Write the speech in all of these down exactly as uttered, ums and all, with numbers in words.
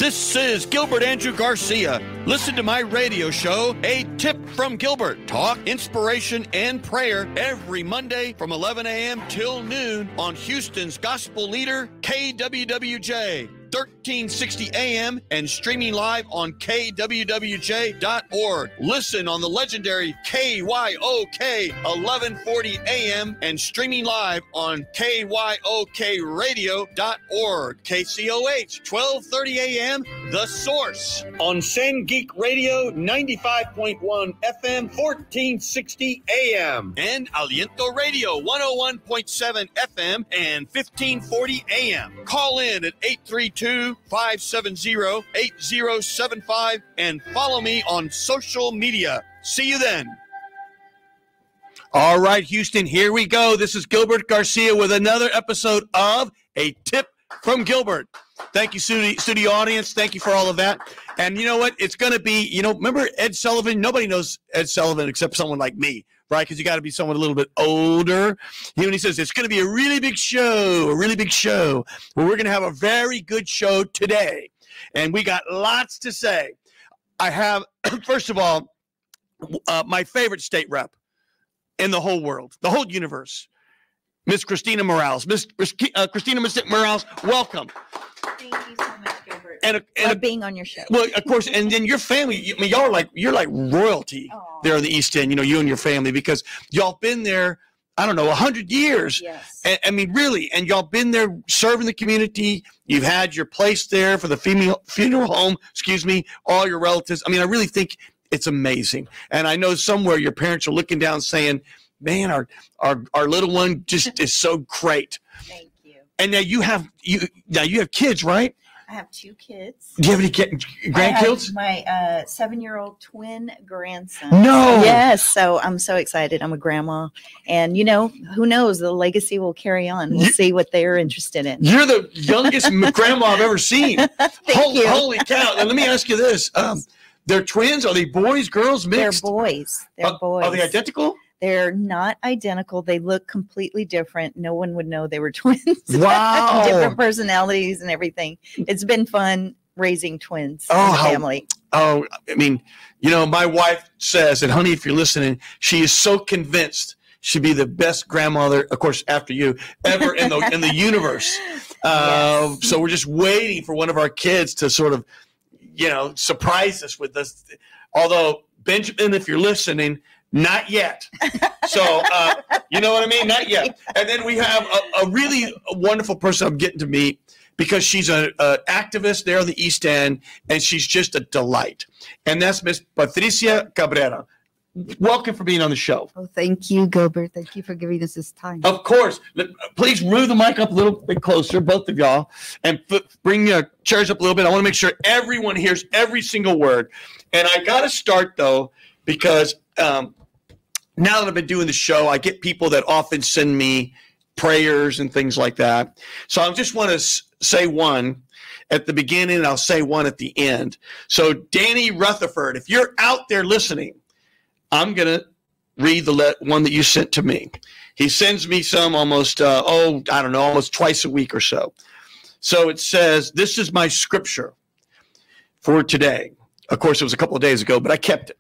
This is Gilbert Andrew Garcia. Listen to my radio show, A Tip from Gilbert. Talk, inspiration, and prayer every Monday from eleven a.m. till noon on Houston's gospel leader, K W W J. thirteen sixty A M and streaming live on K W W J dot org. Listen on the legendary K Y O K eleven forty A M and streaming live on K Y O K radio dot org. K C O H twelve thirty A M, The Source on San Geek Radio ninety-five point one F M fourteen sixty A M and Aliento Radio one oh one point seven F M and fifteen forty A M. Call in at eight three two, five seven zero, eight zero seven five and follow me on social media. See you then. All right, Houston, here we go. This is Gilbert Garcia with another episode of A Tip from Gilbert. Thank you, studio, studio audience. Thank you for all of that. And you know what? It's going to be, you know, remember Ed Sullivan? Nobody knows Ed Sullivan except someone like me, right? Because you got to be someone a little bit older. He, when he says it's going to be a really big show, a really big show, well, we're going to have a very good show today. And we got lots to say. I have, first of all, uh, my favorite state rep in the whole world, the whole universe, Miss Christina Morales. Miss uh, Christina Morales, welcome. Thank you so much, Gilbert. And, a, and Love a, being on your show. Well, of course, and then your family. I mean, y'all are like you're like royalty Aww. There in the East End. You know, you and your family because y'all been there. I don't know, a hundred years. Yes. And, I mean, really, and y'all been there serving the community. You've had your place there for the female funeral home. Excuse me, all your relatives. I mean, I really think it's amazing. And I know somewhere your parents are looking down, saying, "Man, our our our little one just is so great." Thank you. And now you have you now you have kids, right? I have two kids. Do you have any kid, grandkids? My uh, seven-year-old twin grandson. No. Yes. So I'm so excited. I'm a grandma, and you know, who knows? The legacy will carry on. We'll you, see what they're interested in. You're the youngest grandma I've ever seen. Thank holy, you. Holy cow! Now let me ask you this: um, they're twins? Are they boys, girls, mixed? They're boys. They're uh, boys. Are they identical? They're not identical. They look completely different. No one would know they were twins. Wow. Different personalities and everything. It's been fun raising twins oh, in the how, family. Oh, I mean, you know, my wife says, and honey, if you're listening, she is so convinced she'd be the best grandmother, of course, after you, ever in the in the universe. Uh, yes. So we're just waiting for one of our kids to sort of, you know, surprise us with this. Although, Benjamin, if you're listening, not yet. So, uh, you know what I mean? Not yet. And then we have a, a really wonderful person I'm getting to meet because she's an activist there on the East End, and she's just a delight. And that's Miss Patricia Cabrera. Welcome for being on the show. Oh, thank you, Gilbert. Thank you for giving us this time. Of course. Please move the mic up a little bit closer, both of y'all, and put, bring your chairs up a little bit. I want to make sure everyone hears every single word. And I got to start, though, because um, now that I've been doing the show, I get people that often send me prayers and things like that. So I just want to s- say one at the beginning, and I'll say one at the end. So Danny Rutherford, if you're out there listening, I'm going to read the le- one that you sent to me. He sends me some almost, uh, oh, I don't know, almost twice a week or so. So it says, this is my scripture for today. Of course, it was a couple of days ago, but I kept it.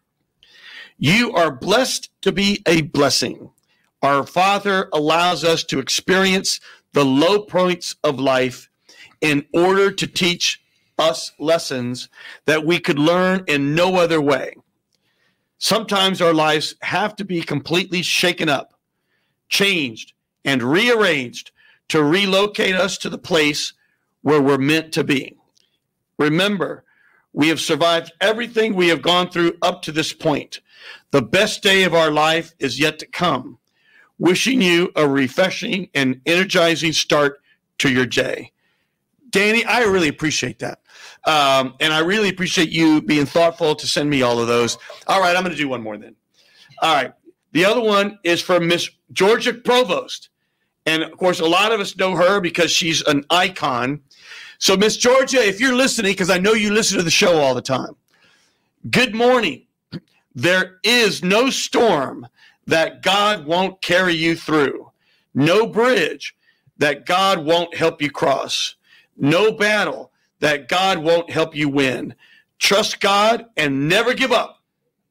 You are blessed to be a blessing. Our Father allows us to experience the low points of life in order to teach us lessons that we could learn in no other way. Sometimes our lives have to be completely shaken up, changed, and rearranged to relocate us to the place where we're meant to be. Remember, we have survived everything we have gone through up to this point. The best day of our life is yet to come. Wishing you a refreshing and energizing start to your day. Danny, I really appreciate that. Um, and I really appreciate you being thoughtful to send me all of those. All right, I'm going to do one more then. All right. The other one is from Miss Georgia Provost. And, of course, a lot of us know her because she's an icon. So, Miss Georgia, if you're listening, because I know you listen to the show all the time, good morning. There is no storm that God won't carry you through, no bridge that God won't help you cross, no battle that God won't help you win. Trust God and never give up.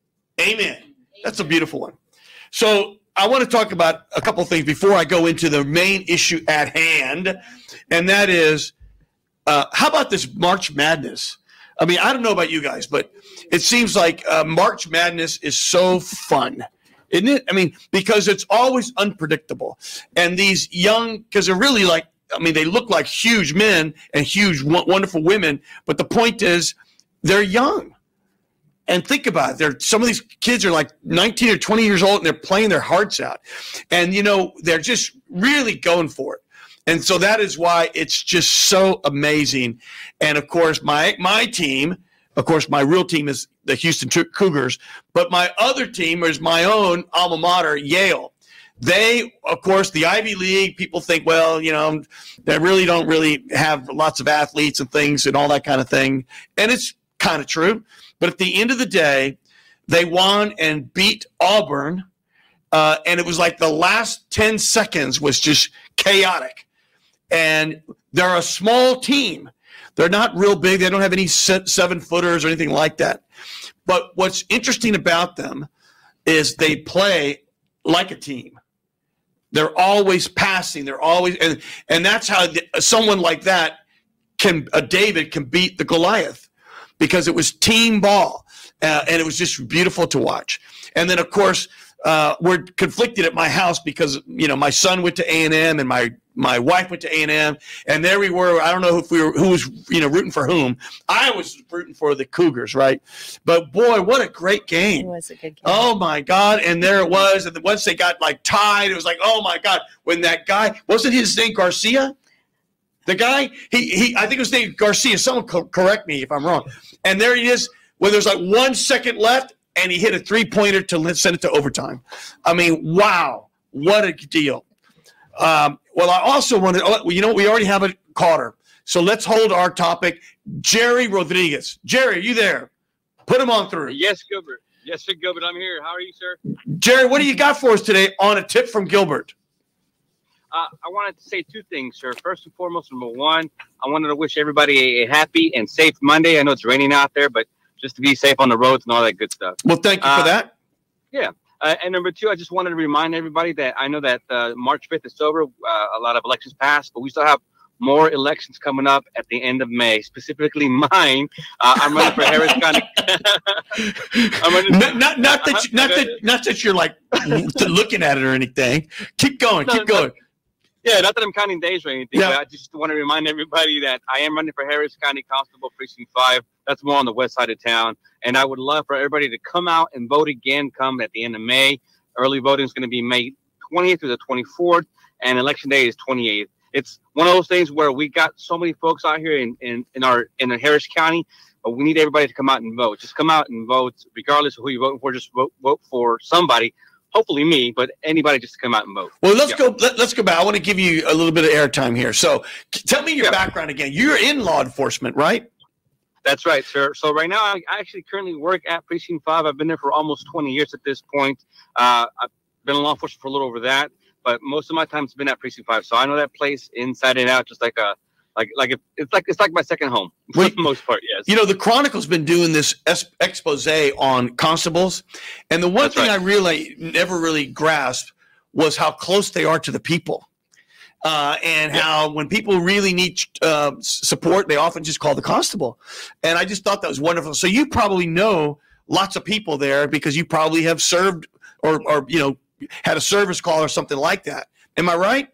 Amen. That's a beautiful one. So I want to talk about a couple of things before I go into the main issue at hand, and that is, uh, how about this March Madness? I mean, I don't know about you guys, but it seems like uh, March Madness is so fun, isn't it? I mean, because it's always unpredictable. And these young, because they're really like, I mean, they look like huge men and huge, wonderful women, but the point is they're young. And think about it. They're, some of these kids are like nineteen or twenty years old, and they're playing their hearts out. And, you know, they're just really going for it. And so that is why it's just so amazing. And, of course, my my team, of course, my real team is the Houston Cougars, but my other team is my own alma mater, Yale. They, of course, the Ivy League, people think, well, you know, they really don't really have lots of athletes and things and all that kind of thing. And it's kind of true. But at the end of the day, they won and beat Auburn, uh, and it was like the last ten seconds was just chaotic. And they're a small team. They're not real big. They don't have any seven-footers or anything like that. But what's interesting about them is they play like a team. They're always passing. They're always and, – and that's how the, someone like that can – a David can beat the Goliath. Because it was team ball, uh, and it was just beautiful to watch. And then, of course, uh, we're conflicted at my house because, you know, my son went to A and M and my my wife went to A and M, and there we were. I don't know if we were who was, you know, rooting for whom. I was rooting for the Cougars, right? But, boy, what a great game. It was a good game. Oh, my God. And there it was. And then once they got, like, tied, it was like, oh, my God. When that guy – wasn't his name Garcia? The guy, he, he, I think it was named Garcia. Someone co- correct me if I'm wrong. And there he is when there's like one second left, and he hit a three-pointer to send it to overtime. I mean, wow, what a deal. Um, well, I also wanted, oh, you know, we already have a caller. So let's hold our topic. Jerry Rodriguez. Jerry, are you there? Put him on through. Yes, Gilbert. Yes, sir, Gilbert. I'm here. How are you, sir? Jerry, what do you got for us today on a tip from Gilbert? Uh, I wanted to say two things, sir. First and foremost, number one, I wanted to wish everybody a, a happy and safe Monday. I know it's raining out there, but just to be safe on the roads and all that good stuff. Well, thank you uh, for that. Yeah. Uh, and number two, I just wanted to remind everybody that I know that uh, March fifth is over. Uh, a lot of elections passed, but we still have more elections coming up at the end of May, specifically mine. Uh, I'm running for Harris County. I'm running not, not, not, that you, not, that, not that you're like looking at it or anything. Keep going. No, keep going. No. Yeah, not that I'm counting days or anything, yeah. but I just want to remind everybody that I am running for Harris County Constable Precinct five. That's more on the west side of town. And I would love for everybody to come out and vote again come at the end of May. Early voting is going to be May twentieth through the twenty-fourth, and Election Day is twenty-eighth. It's one of those things where we got so many folks out here in, in, in our in Harris County, but we need everybody to come out and vote. Just come out and vote, regardless of who you're voting for. Just vote, vote for somebody. Hopefully me, but anybody just to come out and vote. Well, let's yeah. go. Let, let's go back. I want to give you a little bit of airtime here. So, tell me your yeah. background again. You're in law enforcement, right? That's right, sir. So right now, I actually currently work at Precinct five. I've been there for almost twenty years at this point. Uh, I've been in law enforcement for a little over that, but most of my time has been at Precinct five. So I know that place inside and out, just like a like like it, it's like it's like my second home for Wait, the most part. Yes. You know, the Chronicle's been doing this es- expose on constables, and the one That's thing right. I really never really grasped was how close they are to the people. Uh, and yeah. how when people really need uh, support, they often just call the constable. And I just thought that was wonderful. So you probably know lots of people there because you probably have served or, or you know, had a service call or something like that. Am I right?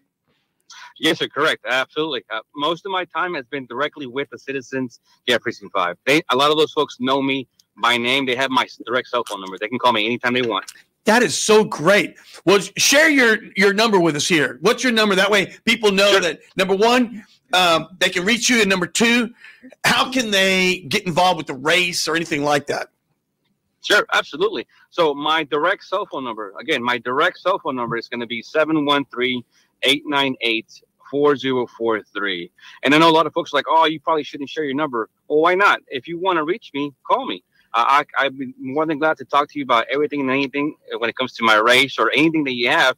Yes, sir. Correct. Absolutely. Uh, most of my time has been directly with the citizens here at Precinct five. They, a lot of those folks know me by name. They have my direct cell phone number. They can call me anytime they want. That is so great. Well, share your, your number with us here. What's your number? That way people know sure. that, number one, um, they can reach you, and number two, how can they get involved with the race or anything like that? Sure, absolutely. So my direct cell phone number, again, my direct cell phone number is going to be seven one three, eight nine eight, four zero four three. And I know a lot of folks are like, oh, you probably shouldn't share your number. Well, why not? If you want to reach me, call me. Uh, I, I'd be more than glad to talk to you about everything and anything when it comes to my race or anything that you have.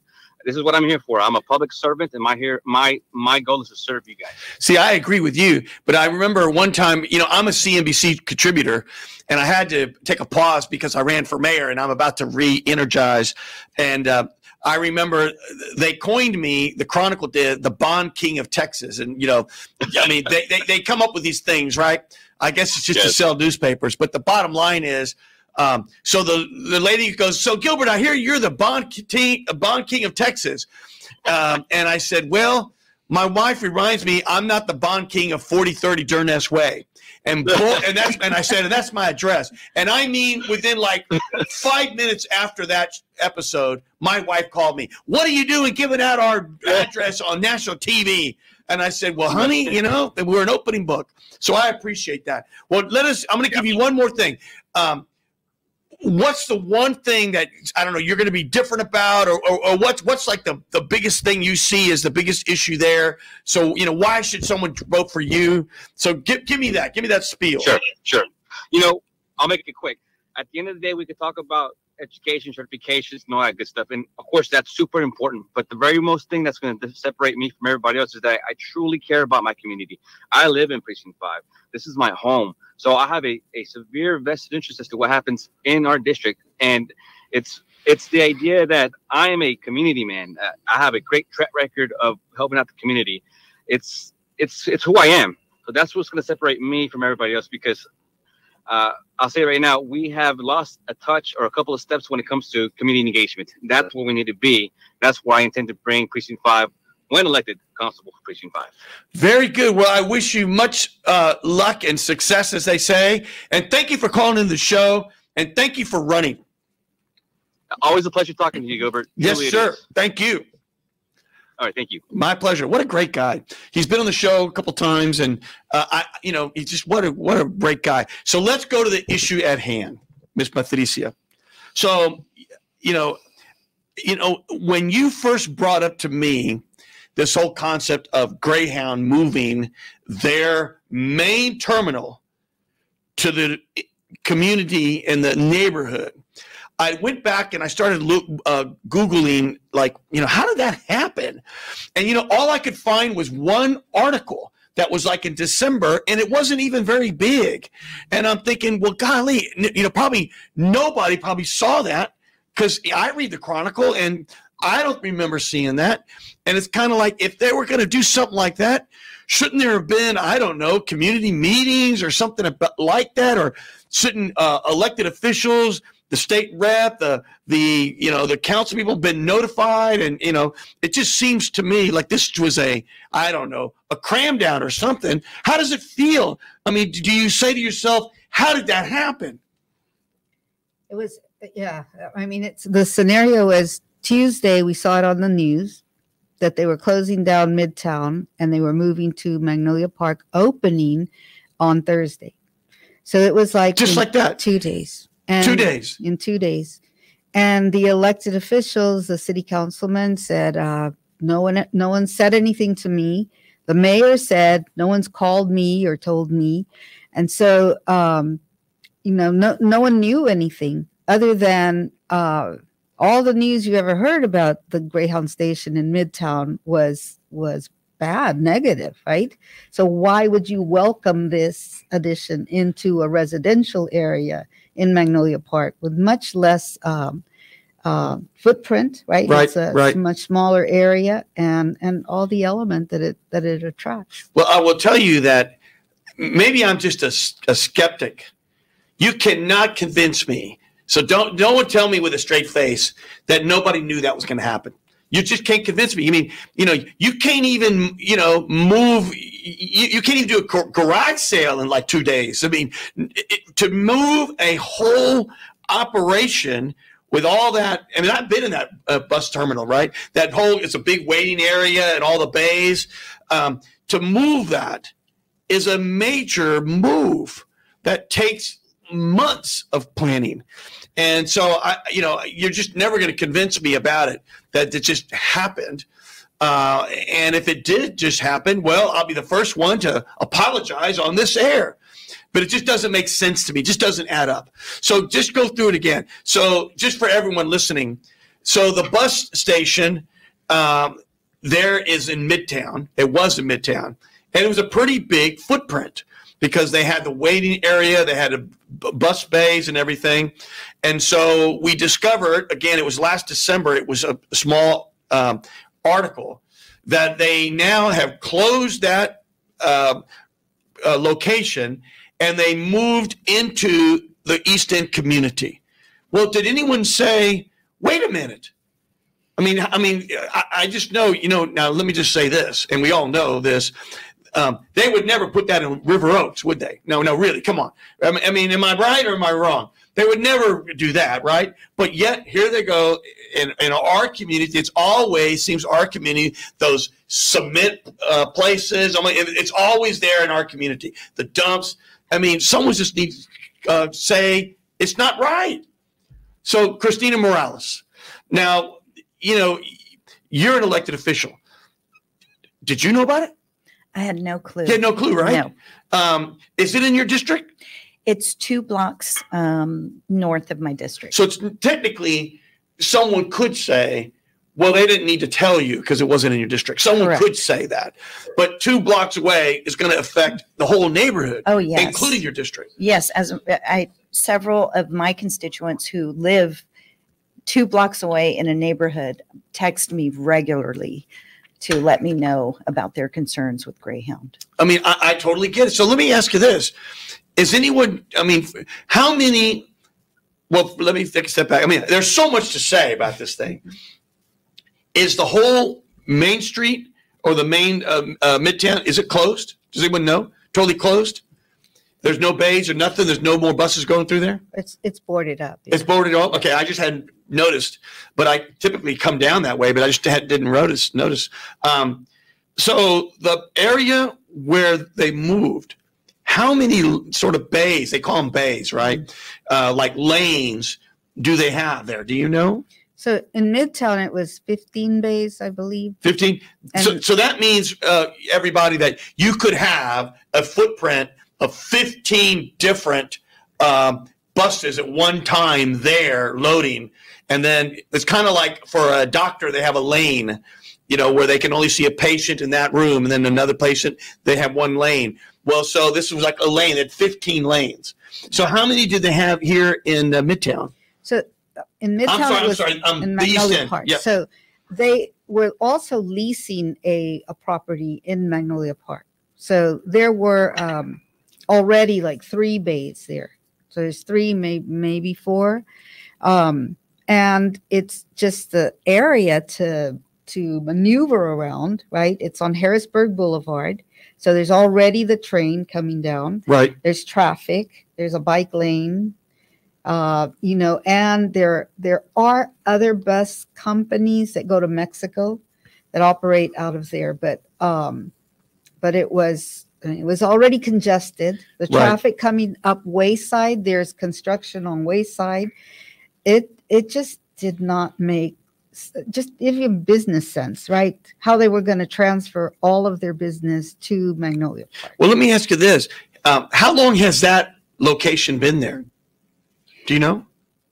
This is what I'm here for. I'm a public servant, and my here my my goal is to serve you guys. See, I agree with you, but I remember one time, you know, I'm a C N B C contributor, and I had to take a pause because I ran for mayor, and I'm about to re-energize. And uh, I remember they coined me, the Chronicle did, the Bond King of Texas. And, you know, I mean, they, they, they come up with these things, right? I guess it's just yes. to sell newspapers. But the bottom line is, Um, so the, the lady goes, so Gilbert, I hear you're the Bond King, Bond King of Texas. Um, and I said, well, my wife reminds me I'm not the Bond King of forty thirty Durness Way. And bull, and that's and I said, and that's my address. And I mean, within like five minutes after that episode, my wife called me. What are you doing giving out our address on national T V? And I said, well, honey, you know, we're an opening book. So I appreciate that. Well, let us, I'm going to give you one more thing. Um, What's the one thing that, I don't know, you're going to be different about, or, or, or what's what's like the, the biggest thing you see is the biggest issue there? So, you know, why should someone vote for you? So give, give me that. Give me that spiel. Sure, sure. You know, I'll make it quick. At the end of the day, we could talk about education, certifications, and all that good stuff. And, of course, that's super important. But the very most thing that's going to separate me from everybody else is that I truly care about my community. I live in Precinct five. This is my home. So I have a, a severe vested interest as to what happens in our district. And it's it's the idea that I am a community man. Uh, I have a great track record of helping out the community. It's it's it's who I am. So that's what's going to separate me from everybody else, because uh, I'll say right now, we have lost a touch or a couple of steps when it comes to community engagement. That's where we need to be. That's why I intend to bring Precinct five, when elected, constable for Precinct five. Very good. Well, I wish you much uh, luck and success, as they say. And thank you for calling in the show. And thank you for running. Always a pleasure talking to you, Gilbert. Yes, really sir. Thank you. All right. Thank you. My pleasure. What a great guy. He's been on the show a couple times, and uh, I, you know, he's just what a what a great guy. So let's go to the issue at hand, Miss Patricia. So, you know, you know, when you first brought up to me this whole concept of Greyhound moving their main terminal to the community in the neighborhood, I went back and I started look, uh, Googling, like, you know, how did that happen? And, you know, all I could find was one article that was like in December, and it wasn't even very big. And I'm thinking, well, golly, you know, probably nobody probably saw that, because I read the Chronicle and I don't remember seeing that. And it's kind of like, if they were going to do something like that, shouldn't there have been, I don't know, community meetings or something about, like that? Or shouldn't uh, elected officials, the state rep, the, the, you know, the council people been notified? And, you know, it just seems to me like this was a, I don't know, a cram down or something. How does it feel? I mean, do you say to yourself, how did that happen? It was, yeah. I mean, it's the scenario is Tuesday, we saw it on the news that they were closing down Midtown and they were moving to Magnolia Park, opening on Thursday. So it was like just like that, two days. And two days. In two days. And the elected officials, the city councilman said, uh, no one, no one said anything to me. The mayor said, no one's called me or told me. And so, um, you know, no, no one knew anything other than, uh, all the news you ever heard about the Greyhound station in Midtown was was bad, negative, right? So why would you welcome this addition into a residential area in Magnolia Park with much less um, uh, footprint, right? Right, it's a right. much smaller area, and and all the element that it that it attracts. Well, I will tell you that maybe I'm just a, a skeptic. You cannot convince me. So don't no one tell me with a straight face that nobody knew that was going to happen. You just can't convince me. I mean, you know, you can't even, you know, move. You, you can't even do a garage sale in like two days. I mean, it, to move a whole operation with all that. I mean, I've been in that uh, bus terminal, right? That whole, it's a big waiting area and all the bays. Um, to move that is a major move that takes months of planning. And so, I, you know, you're just never going to convince me about it, that it just happened. Uh, and if it did just happen, well, I'll be the first one to apologize on this air. But it just doesn't make sense to me. It just doesn't add up. So just go through it again. So just for everyone listening, so the bus station um, there is in Midtown. It was in Midtown, and it was a pretty big footprint because they had the waiting area, they had a b- bus bays and everything. And so we discovered, again, it was last December, it was a small um, article that they now have closed that uh, uh, location and they moved into the East End community. Well, did anyone say, wait a minute? I mean, I mean, I, I just know, you know, now let me just say this, and we all know this. Um, they would never put that in River Oaks, would they? No, no, really, come on. I mean, I mean, am I right or am I wrong? They would never do that, right? But yet, here they go. In, in our community, it's always, seems our community, those cement uh, places, I mean, it's always there in our community. The dumps. I mean, someone just needs to uh, say, it's not right. So, Christina Morales, now, you know, you're an elected official. Did you know about it? I had no clue. You had no clue, right? No. Um, is it in your district? It's two blocks um, north of my district. So it's technically, someone could say, well, they didn't need to tell you because it wasn't in your district. Someone Correct. could say that. But two blocks away is going to affect the whole neighborhood, Oh, yes. including your district. Yes, as I several of my constituents who live two blocks away in a neighborhood text me regularly to let me know about their concerns with Greyhound. I mean, I, I totally get it. So let me ask you this. Is anyone, I mean, how many, well, let me take a step back. I mean, there's so much to say about this thing. Is the whole Main Street or the main uh, uh, Midtown, is it closed? Does anyone know? Totally closed? There's no bays or nothing? There's no more buses going through there? It's it's boarded up. It's boarded up? Okay, I just hadn't noticed, but I typically come down that way, but I just had, didn't notice. notice. Um, so the area where they moved, how many sort of bays, they call them bays, right? Uh, like lanes, do they have there? Do you know? So in Midtown, it was fifteen bays, I believe. fifteen? So, And- so that means, uh, everybody, that you could have a footprint of fifteen different um, buses at one time there loading. And then it's kind of like for a doctor, they have a lane, you know, where they can only see a patient in that room. And then another patient, they have one lane. Well, so this was like a lane at fifteen lanes. So how many did they have here in uh, Midtown? So in Midtown, I'm sorry, it I'm was sorry. Um, in the East Magnolia End. Park. Yeah. So they were also leasing a, a property in Magnolia Park. So there were um, already like three bays there. So there's three, may, maybe four. Um, and it's just the area to to maneuver around, right? It's on Harrisburg Boulevard. So there's already the train coming down. Right. There's traffic. There's a bike lane. Uh, you know, and there there are other bus companies that go to Mexico that operate out of there, but um, but it was it was already congested. The Right. traffic coming up Wayside, there's construction on Wayside. It it just did not make s- just even business sense, right? How they were going to transfer all of their business to Magnolia Park. Well, let me ask you this. Um, how long has that location been there? Do you know?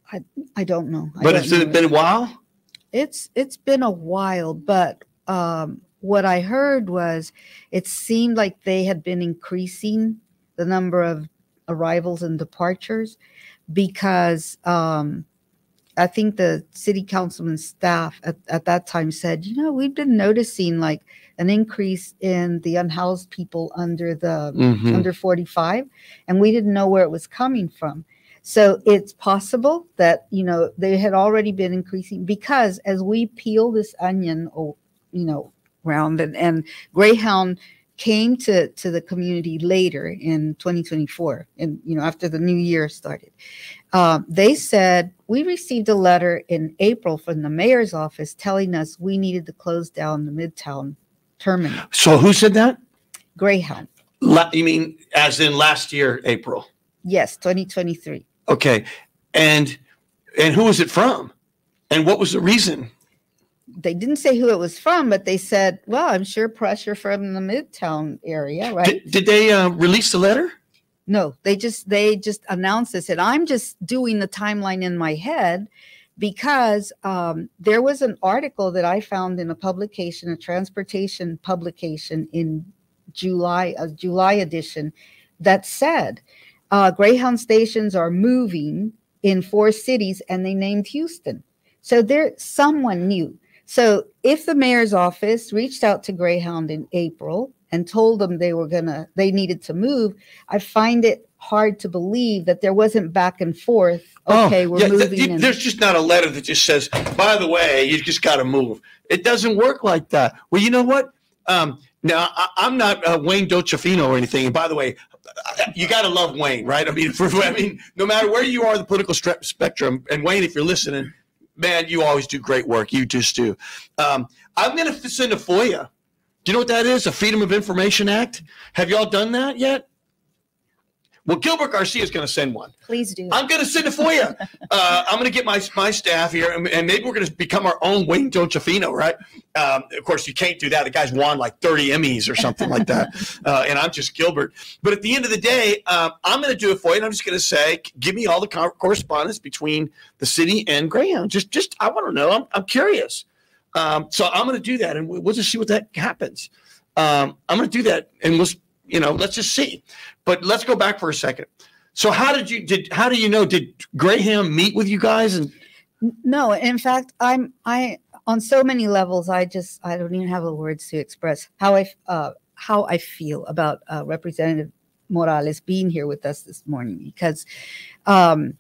I don't know. I But don't it's know. been a while? It's it's been a while, but um, what I heard was it seemed like they had been increasing the number of arrivals and departures because um, I think the city councilman staff at, at that time said, you know, we've been noticing like an increase in the unhoused people under the Mhm. under forty-five, and we didn't know where it was coming from. So it's possible that, you know, they had already been increasing because as we peel this onion, or, you know, round and, and Greyhound came to, to the community later in twenty twenty-four and, you know, after the new year started, um, they said, we received a letter in April from the mayor's office telling us we needed to close down the Midtown terminal. So who said that? Greyhound. La- you mean as in last year, April? Yes, twenty twenty-three. Okay. And and who was it from? And what was the reason? They didn't say who it was from, but they said, well, I'm sure pressure from the Midtown area, right? Did, did they uh, release the letter? No, they just they just announced this. And I'm just doing the timeline in my head because um, there was an article that I found in a publication, a transportation publication in July, a July edition, that said uh, Greyhound stations are moving in four cities, and they named Houston. So there, someone knew. So if the mayor's office reached out to Greyhound in April and told them they were gonna, they needed to move, I find it hard to believe that there wasn't back and forth. Okay, oh, we're yeah, moving. Th- and- there's just not a letter that just says, by the way, you just got to move. It doesn't work like that. Well, you know what? Um, now, I, I'm not uh, Wayne Docefino or anything. And by the way, you got to love Wayne, right? I mean, for, I mean, no matter where you are in the political stre- spectrum, and Wayne, if you're listening, man, you always do great work. You just do. Um, I'm going to send a FOIA. Do you know what that is? A Freedom of Information Act. Have y'all done that yet? Well, Gilbert Garcia is going to send one. Please do. I'm going to send a FOIA. uh, I'm going to get my my staff here, and, and maybe we're going to become our own Wayne Docefino, right? Um, of course, you can't do that. The guy's won like thirty Emmys or something like that, uh, and I'm just Gilbert. But at the end of the day, um, I'm going to do a FOIA, and I'm just going to say, give me all the co- correspondence between the city and Greyhound. Just, just I want to know. I'm, I'm curious. Um, so I'm going to do that, and we'll just see what that happens. Um, I'm going to do that, and we'll, you know, let's just see. But let's go back for a second. So how did you did how do you know did Greyhound meet with you guys? And no, in fact, I'm I on so many levels. I just I don't even have the words to express how I uh, how I feel about uh, Representative Morales being here with us this morning, because um,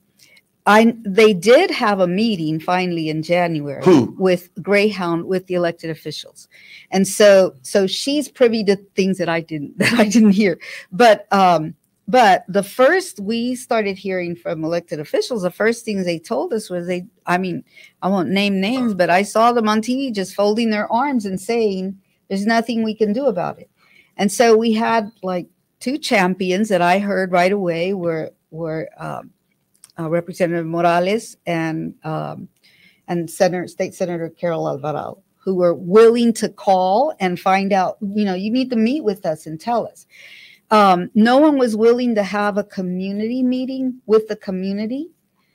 I they did have a meeting finally in January. Who? With Greyhound, with the elected officials, and so so she's privy to things that I didn't that I didn't hear. But um, but the first we started hearing from elected officials, the first things they told us was they. I mean, I won't name names, but I saw them on T V just folding their arms and saying, "There's nothing we can do about it." And so we had like two champions that I heard right away were were. Um, Uh, Representative Morales and um, and Senator State Senator Carol Alvarado, who were willing to call and find out, you know, you need to meet with us and tell us. Um, no one was willing to have a community meeting with the community.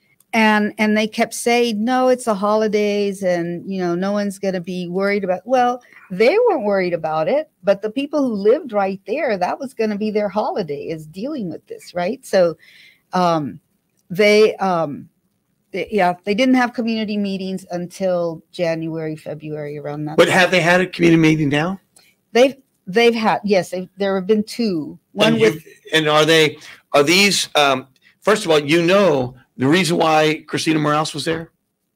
And and they kept saying, no, it's the holidays and, you know, no one's going to be worried about. Well, they weren't worried about it, but the people who lived right there, that was going to be their holiday, is dealing with this, right? So, um, They, um, they, yeah, they didn't have community meetings until January, February, around that. But have they had a community meeting now? They've, they've had, yes, they, there have been two. One and, with, you, and are they, are these, um, first of all, you know, the reason why Christina Morales was there?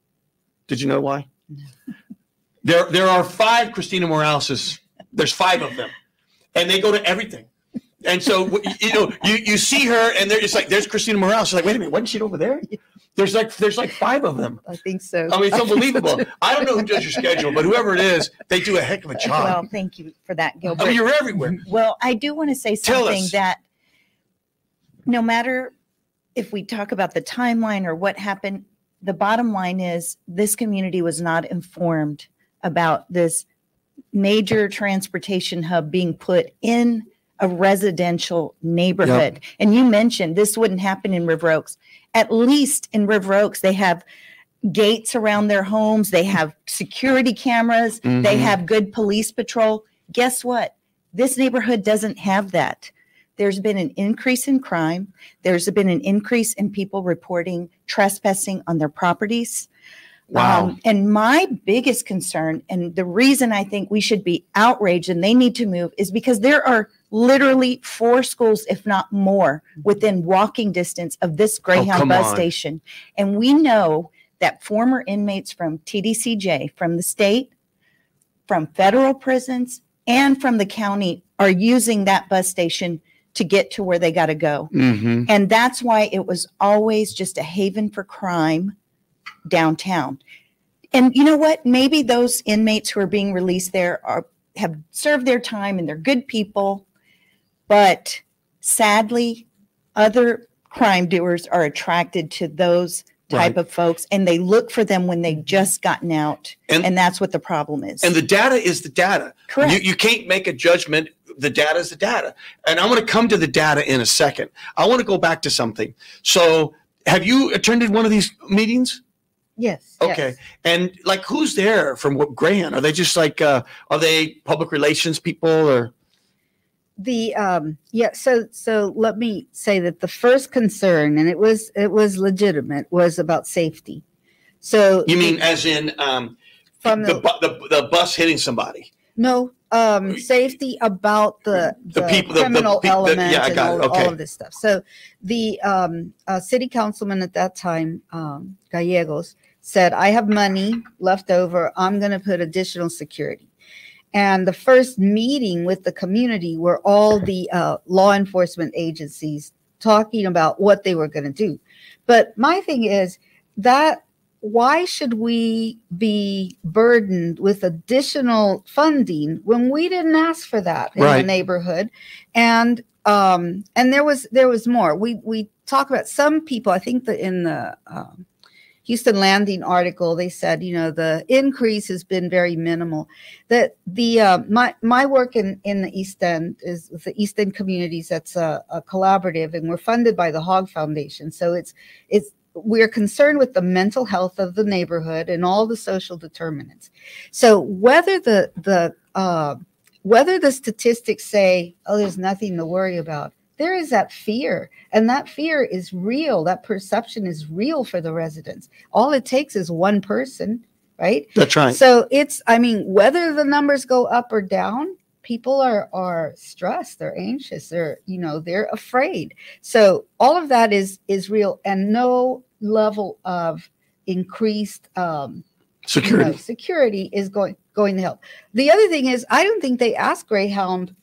Did you know why? No. There, there are five Christina Moraleses. There's five of them, and they go to everything. And so, you know, you, you see her and they're just like, there's Christina Morales. She's like, wait a minute, wasn't she over there? There's like, there's like five of them. I think so. I mean, it's unbelievable. I don't know who does your schedule, but whoever it is, they do a heck of a job. Well, thank you for that, Gilbert. I mean, you're everywhere. Well, I do want to say Tell something us. that no matter if we talk about the timeline or what happened, the bottom line is this community was not informed about this major transportation hub being put in a residential neighborhood. Yep. And you mentioned this wouldn't happen in River Oaks. At least in River Oaks, they have gates around their homes. They have security cameras. Mm-hmm. They have good police patrol. Guess what? This neighborhood doesn't have that. There's been an increase in crime. There's been an increase in people reporting trespassing on their properties. Wow. Um, and my biggest concern, and the reason I think we should be outraged and they need to move, is because there are literally four schools, if not more, within walking distance of this Greyhound oh, bus on. station. And we know that former inmates from T D C J, from the state, from federal prisons, and from the county are using that bus station to get to where they got to go. Mm-hmm. And that's why it was always just a haven for crime downtown. And you know what? Maybe those inmates who are being released there are have served their time and they're good people. But sadly, other crime doers are attracted to those type right. of folks, and they look for them when they've just gotten out. And, and that's what the problem is. And the data is the data. Correct. You, you can't make a judgment. The data is the data. And I want to come to the data in a second. I want to go back to something. So have you attended one of these meetings? Yes. Okay. yes. And like, who's there from what Greyhound? Are they just like, uh, are they public relations people or? The um yeah so so let me say that the first concern, and it was it was legitimate, was about safety. So You mean as in um, from the, the, bu- the the bus hitting somebody? no um safety about the The the, people- the- the criminal pe- the- element yeah, I and got all, it. Okay. all of this stuff. So the um uh, city councilman at that time, um Gallegos, said, I have money left over, I'm going to put additional security. And the first meeting with the community were all the uh, law enforcement agencies talking about what they were going to do. But my thing is that why should we be burdened with additional funding when we didn't ask for that in Right. the neighborhood? And um, and there was there was more. We we talk about some people. I think that in the um, Houston Landing article, they said, you know, the increase has been very minimal. That the uh, my my work in in the East End is with the East End communities. That's a, a collaborative, and we're funded by the Hogg Foundation. So it's it's we're concerned with the mental health of the neighborhood and all the social determinants. So whether the the uh, whether the statistics say, oh, there's nothing to worry about, there is that fear, and that fear is real. That perception is real for the residents. All it takes is one person, right? That's right. So it's, I mean, whether the numbers go up or down, people are are stressed, they're anxious, they're, you know, they're afraid. So all of that is is real, and no level of increased um, Security. you know, security is going going to help. The other thing is, I don't think they asked Greyhound.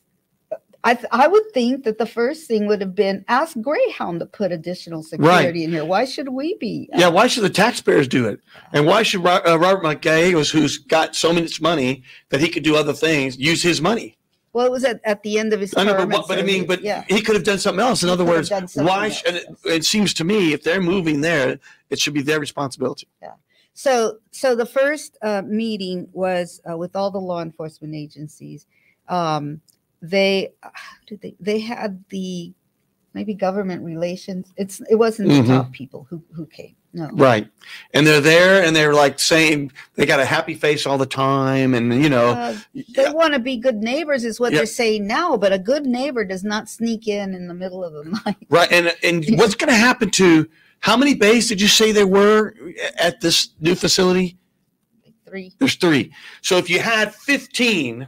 I th- I would think that the first thing would have been ask Greyhound to put additional security Right. in here. Why should we be? Yeah, why should the taxpayers do it? And why should Ro- uh, Robert Gallegos, who's got so much money that he could do other things, use his money? Well, it was at, at the end of his I know, term. but, and what- but I so mean, he- but yeah. he could have done something else. In He other could have words, done something why? else, Should, it, yes. it seems to me, if they're moving there, it should be their responsibility. So, so the first uh, meeting was uh, with all the law enforcement agencies. Um, they, how did they, they had the maybe government relations. It's it wasn't Mhm. the top people who who came. No, Right. And they're there and they're like saying they got a happy face all the time. And, you know, uh, they want to be good neighbors, is what Yeah. they're saying now. But a good neighbor does not sneak in in the middle of the night. right. And, and what's going to happen to how many bays did you say there were at this new facility? Three. There's three. So if you had fifteen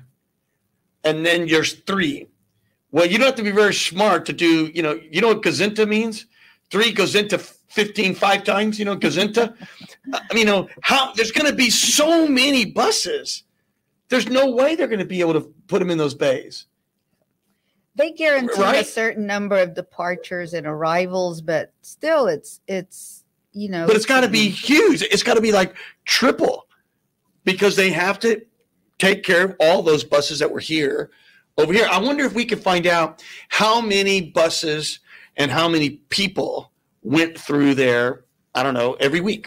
and then there's three, well, you don't have to be very smart to do, you know, you know what gazinta means? Three goes into fifteen five times, you know, gazinta. I mean, you know, how there's going to be so many buses. There's no way they're going to be able to put them in those bays. They guarantee a Right. certain number of departures and arrivals, but still, it's it's you know. But it's got to be huge. It's got to be like triple because they have to take care of all those buses that were here over here. I wonder if we could find out how many buses and how many people went through there, I don't know, every week.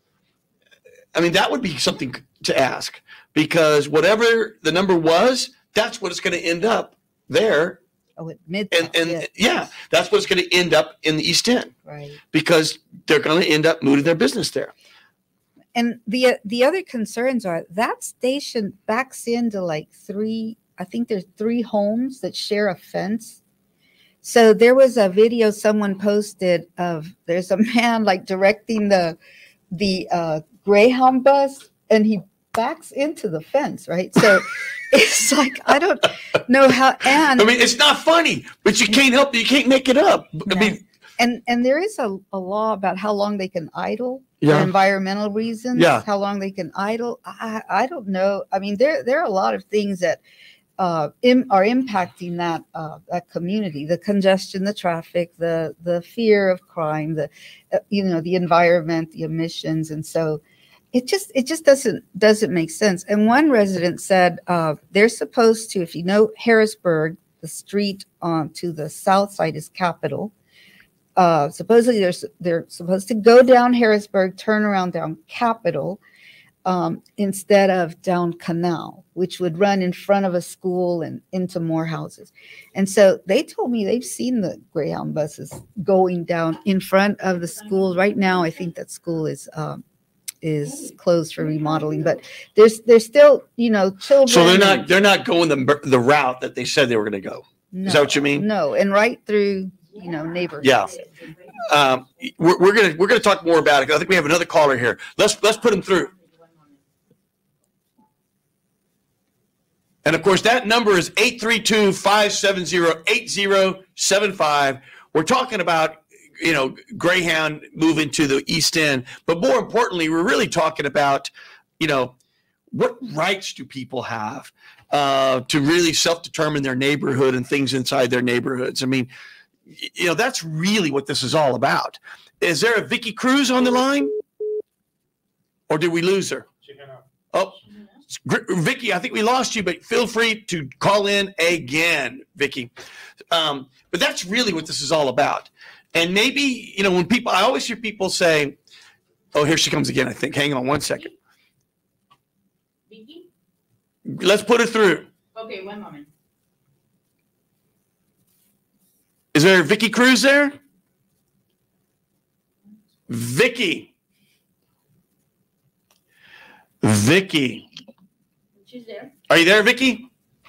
I mean, that would be something to ask because whatever the number was, that's what it's going to end up there. Oh, at mid. And, and yeah, that's what's going to end up in the East End right. because they're going to end up moving their business there. And the the other concerns are that station backs into like three. I think there's three homes that share a fence. So there was a video someone posted of there's a man like directing the the uh, Greyhound bus, and he backs into the fence, right? So it's like I don't know how. And I mean, it's not funny, but you can't help it. You can't make it up. I mean, and and there is a, a law about how long they can idle Yeah. for environmental reasons. Yeah. How long they can idle. I I don't know. I mean, there there are a lot of things that uh, im- are impacting that uh, that community. The congestion, the traffic, the the fear of crime, the uh, you know the environment, the emissions, and so it just it just doesn't doesn't make sense. And one resident said uh, they're supposed to, if you know Harrisburg, the street on to the south side is Capitol. Uh, supposedly they're, they're supposed to go down Harrisburg, turn around down Capitol um, instead of down Canal, which would run in front of a school and into more houses. And so they told me they've seen the Greyhound buses going down in front of the school. Right now, I think that school is um, is closed for remodeling, but there's there's still, you know, children. So they're not they're not going the the route that they said they were going to go. No, Is that what you mean? No, and right through, you know, neighborhoods. Yeah. Um, we're, we're gonna we're gonna talk more about it. I think we have another caller here. Let's let's put him through. And of course, that number is eight three two, five seven zero, eight zero seven five. We're talking about, you know, Greyhound moving to the East End, but more importantly, we're really talking about, you know, what rights do people have uh, to really self-determine their neighborhood and things inside their neighborhoods? I mean, you know, that's really what this is all about. Is there a Vicky Cruz on the line? Or did we lose her? Oh, Vicky, I think we lost you, but feel free to call in again, Vicky. Um, but that's really what this is all about. And maybe, you know, when people, I always hear people say, oh, here she comes again, I think. Hang on one second. Vicky? Let's put her through. Okay, one moment. Is there a Vicky Cruz there? Vicky. Vicky. She's there. Are you there, Vicky?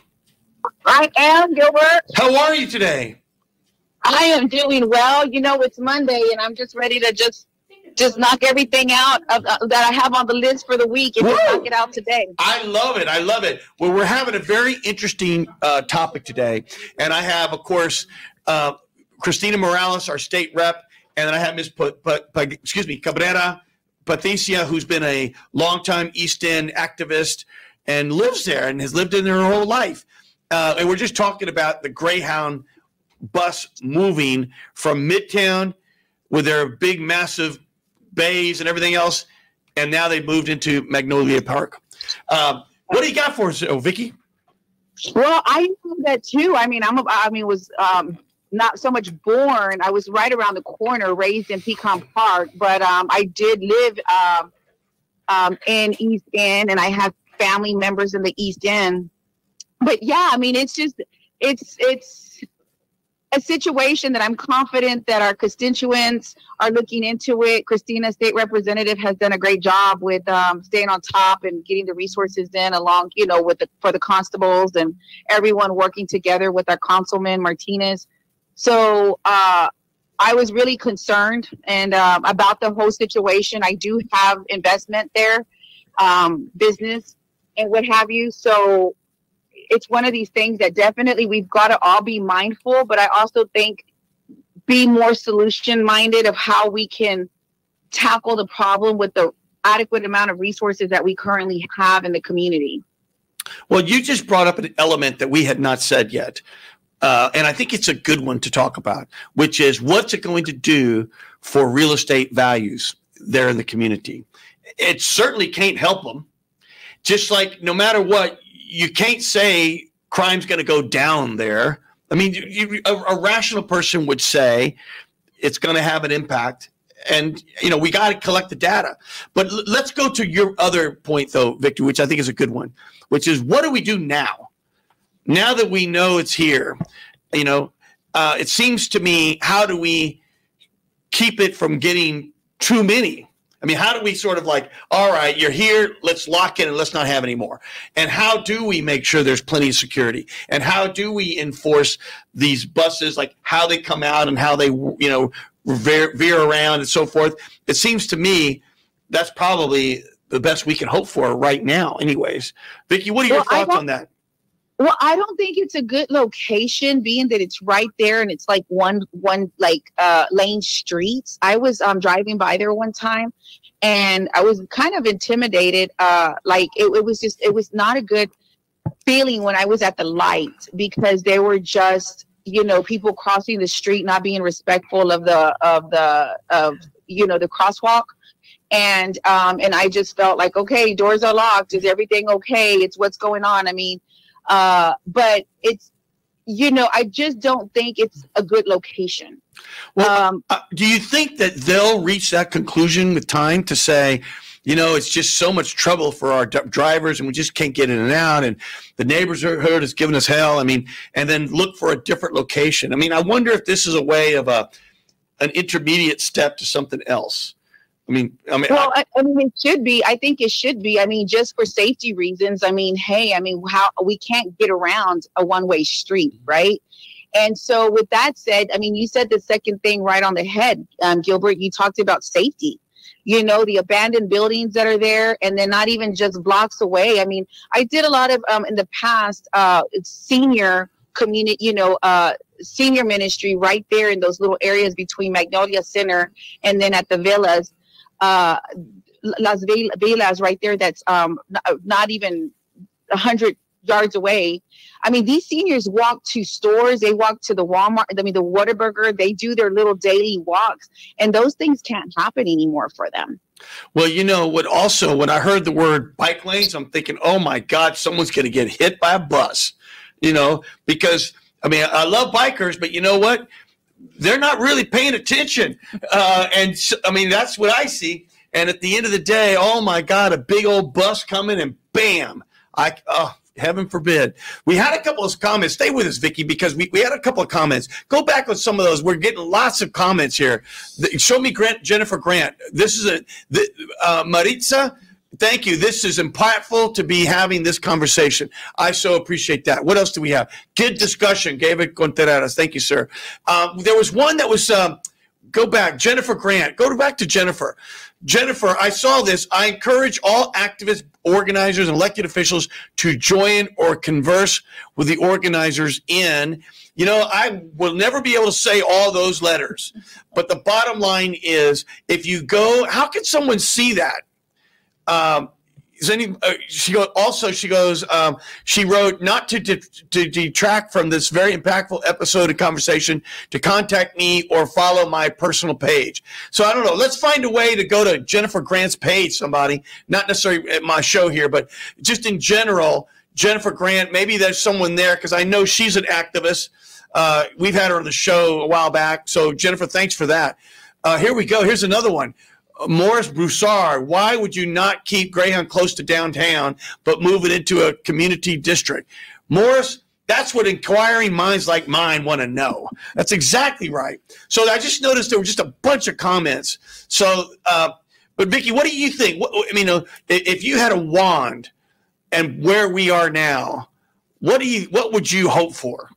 I am, Gilbert. How are you today? I am doing well. You know, it's Monday, and I'm just ready to just just knock everything out of, uh, that I have on the list for the week and just Woo! knock it out today. I love it. I love it. Well, we're having a very interesting uh, topic today. And I have, of course, uh, Christina Morales, our state rep, and then I have Miz P- P- P- excuse me, Cabrera Patricia, who's been a longtime East End activist and lives there and has lived in there her whole life. Uh, and we're just talking about the Greyhound bus moving from Midtown with their big, massive bays and everything else, and now they've moved into Magnolia Park. Um, what do you got for us, oh, Vicky? Well, I know that too. I mean, I'm. A, I mean, was um, not so much born. I was right around the corner, raised in Pecan Park, but um, I did live um, um, in East End, and I have family members in the East End. But yeah, I mean, it's just it's it's. a situation that I'm confident that our constituents are looking into it. Christina, state representative, has done a great job with um, staying on top and getting the resources in along, you know, with the, for the constables and everyone working together with our councilman Martinez. So uh, I was really concerned and um, about the whole situation. I do have investment there, um, business and what have you. So it's one of these things that definitely we've got to all be mindful, but I also think be more solution minded of how we can tackle the problem with the adequate amount of resources that we currently have in the community. Well, you just brought up an element that we had not said yet. Uh, and I think it's a good one to talk about, which is what's it going to do for real estate values there in the community? It certainly can't help them. Just like no matter what, you can't say crime's going to go down there. I mean, you, a, a rational person would say it's going to have an impact. And, you know, we got to collect the data. But l- let's go to your other point, though, Victor, which I think is a good one, which is what do we do now? Now that we know it's here, you know, uh, it seems to me, how do we keep it from getting too many? I mean, how do we sort of like, all right, you're here, let's lock it and let's not have any more? And how do we make sure there's plenty of security? And how do we enforce these buses, like how they come out and how they, you know, veer, veer around and so forth? It seems to me that's probably the best we can hope for right now anyways. Vicky, what are your Well, thoughts on that? Well, I don't think it's a good location, being that it's right there and it's like one one like uh, lane streets. I was um, driving by there one time, and I was kind of intimidated. Uh, like it, it was just it was not a good feeling when I was at the light, because they were just, you know, people crossing the street, not being respectful of the of the of you know the crosswalk. And um, and I just felt like, okay, doors are locked. Is everything okay? It's what's going on. I mean. Uh, but it's, you know, I just don't think it's a good location. Well, um, uh, do you think that they'll reach that conclusion with time to say, you know, it's just so much trouble for our d- drivers and we just can't get in and out, and the neighborhood is giving us hell? I mean, and then look for a different location. I mean, I wonder if this is a way of a an intermediate step to something else. I mean, I mean, Well, I, I, I mean, it should be. I think it should be. I mean, just for safety reasons. I mean, hey, I mean, how we can't get around a one-way street, right? And so, with that said, I mean, you said the second thing right on the head, um, Gilbert. You talked about safety. You know, the abandoned buildings that are there, and then not even just blocks away. I mean, I did a lot of um, in the past uh, senior community, you know, uh, senior ministry right there in those little areas between Magnolia Center and then at the villas. Uh, Las Velas right there. That's um, not, not even a hundred yards away. I mean, these seniors walk to stores. They walk to the Walmart. I mean, the Whataburger. They do their little daily walks, and those things can't happen anymore for them. well, you know what? Also, when I heard the word bike lanes, I'm thinking, oh my God, someone's going to get hit by a bus. You know, because I mean, I love bikers, but you know what? They're not really paying attention. Uh, and so, I mean, that's what I see. And at the end of the day, oh my God, a big old bus coming and bam. I, oh, heaven forbid. We had a couple of comments. Stay with us, Vicky, because we, we had a couple of comments. Go back on some of those. We're getting lots of comments here. The, show me Grant, Jennifer Grant. This is a, the, uh, Maritza. Thank you. This is impactful to be having this conversation. I so appreciate that. What else do we have? Good discussion. David Contreras. Thank you, sir. Um, there was one that was, um, go back, Jennifer Grant. Go back to Jennifer. Jennifer, I saw this. I encourage all activists, organizers, and elected officials to join or converse with the organizers in. You know, I will never be able to say all those letters. But the bottom line is, if you go, how can someone see that? Um, is any, uh, she go, also, she goes, um, she wrote, not to, de- to detract from this very impactful episode of conversation, to contact me or follow my personal page. So I don't know. Let's find a way to go to Jennifer Grant's page, somebody, not necessarily at my show here, but just in general, Jennifer Grant, maybe there's someone there because I know she's an activist. Uh, we've had her on the show a while back. So Jennifer, thanks for that. Uh, here we go. Here's another one. Morris Broussard, why would you not keep Greyhound close to downtown but move it into a community district? Morris, that's what inquiring minds like mine want to know. That's exactly right. So I just noticed there were just a bunch of comments. So, uh, but Vicki, what do you think? What, I mean, uh, if you had a wand and where we are now, what do you? What would you hope for?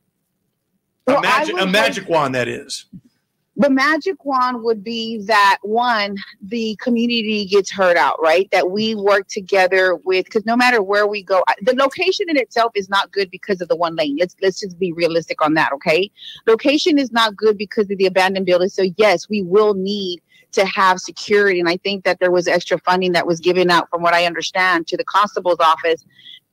A Well, magic, I a would magic hope- wand, that is. The magic wand would be that, one, the community gets heard out, right? That we work together with, because no matter where we go, I- the location in itself is not good because of the one lane. Let's let's just be realistic on that, okay? Location is not good because of the abandoned buildings. So yes, we will need to have security, and I think that there was extra funding that was given out, from what I understand, to the constable's office.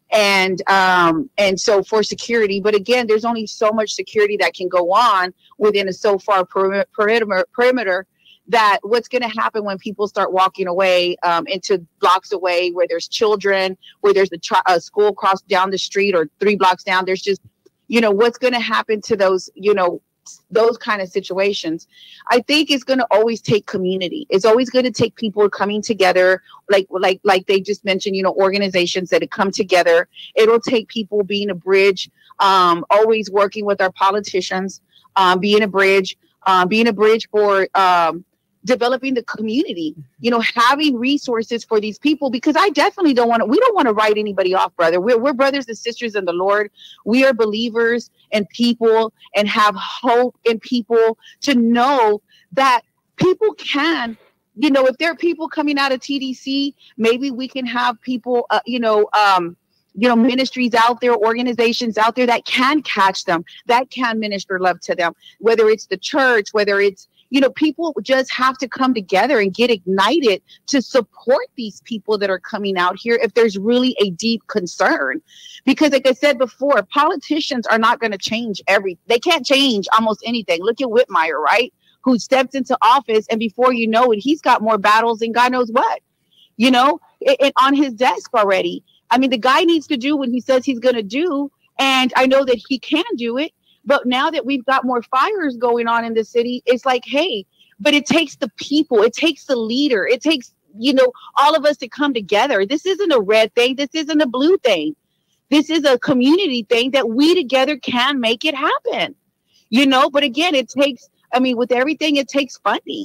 And um, and so for security, but again, there's only so much security that can go on within a so far perimeter, perimeter, perimeter that what's going to happen when people start walking away um, into blocks away where there's children, where there's a, tra- a school across down the street or three blocks down. There's just, you know, what's going to happen to those, you know, those kind of situations. I think it's going to always take community. It's always going to take people coming together, like like like they just mentioned, you know, organizations that come together. It'll take people being a bridge, um, always working with our politicians, um, being a bridge, uh, being a bridge for um, developing the community, you know, having resources for these people, because I definitely don't want to, we don't want to write anybody off, brother. We're, we're brothers and sisters in the Lord. We are believers in people and have hope in people to know that people can, you know, if there are people coming out of T D C, maybe we can have people, uh, you know, um, you know, ministries out there, organizations out there that can catch them, that can minister love to them, whether it's the church, whether it's, you know, people just have to come together and get ignited to support these people that are coming out here if there's really a deep concern. Because like I said before, politicians are not going to change every, they can't change almost anything. Look at Whitmire, right? Who stepped into office, and before you know it, he's got more battles than God knows what, you know, it, it on his desk already. I mean, the guy needs to do what he says he's going to do. And I know that he can do it. But now that we've got more fires going on in the city, it's like, hey, but it takes the people, it takes the leader, it takes, you know, all of us to come together. This isn't a red thing. This isn't a blue thing. This is a community thing that we together can make it happen, you know. But again, it takes, I mean, with everything, it takes funding.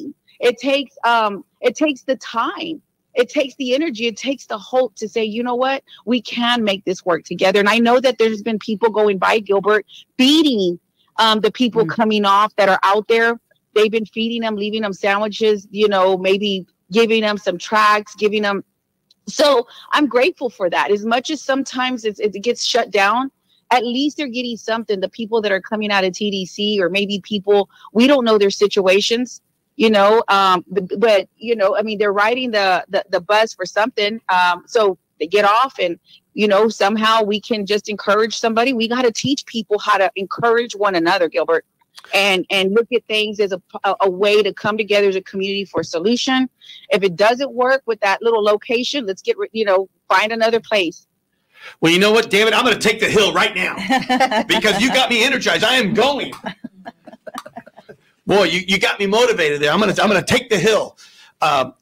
It takes um, it takes the time. It takes the energy. It takes the hope to say, you know what, we can make this work together. And I know that there's been people going by, Gilbert, feeding um, the people mm. coming off that are out there. They've been feeding them, leaving them sandwiches, you know, maybe giving them some tracts, giving them. So I'm grateful for that. As much as sometimes it's, it gets shut down, at least they're getting something. The people that are coming out of T D C, or maybe people, we don't know their situations, you know, um, but, but, you know, I mean, they're riding the, the, the bus for something. Um, so they get off and, you know, somehow we can just encourage somebody. We got to teach people how to encourage one another, Gilbert. And and look at things as a, a, a way to come together as a community for a solution. If it doesn't work with that little location, let's get, you know, find another place. Well, you know what, David? I'm going to take the hill right now because you got me energized. I am going. Boy, you, you got me motivated there. I'm going to I'm going to take the hill. Um,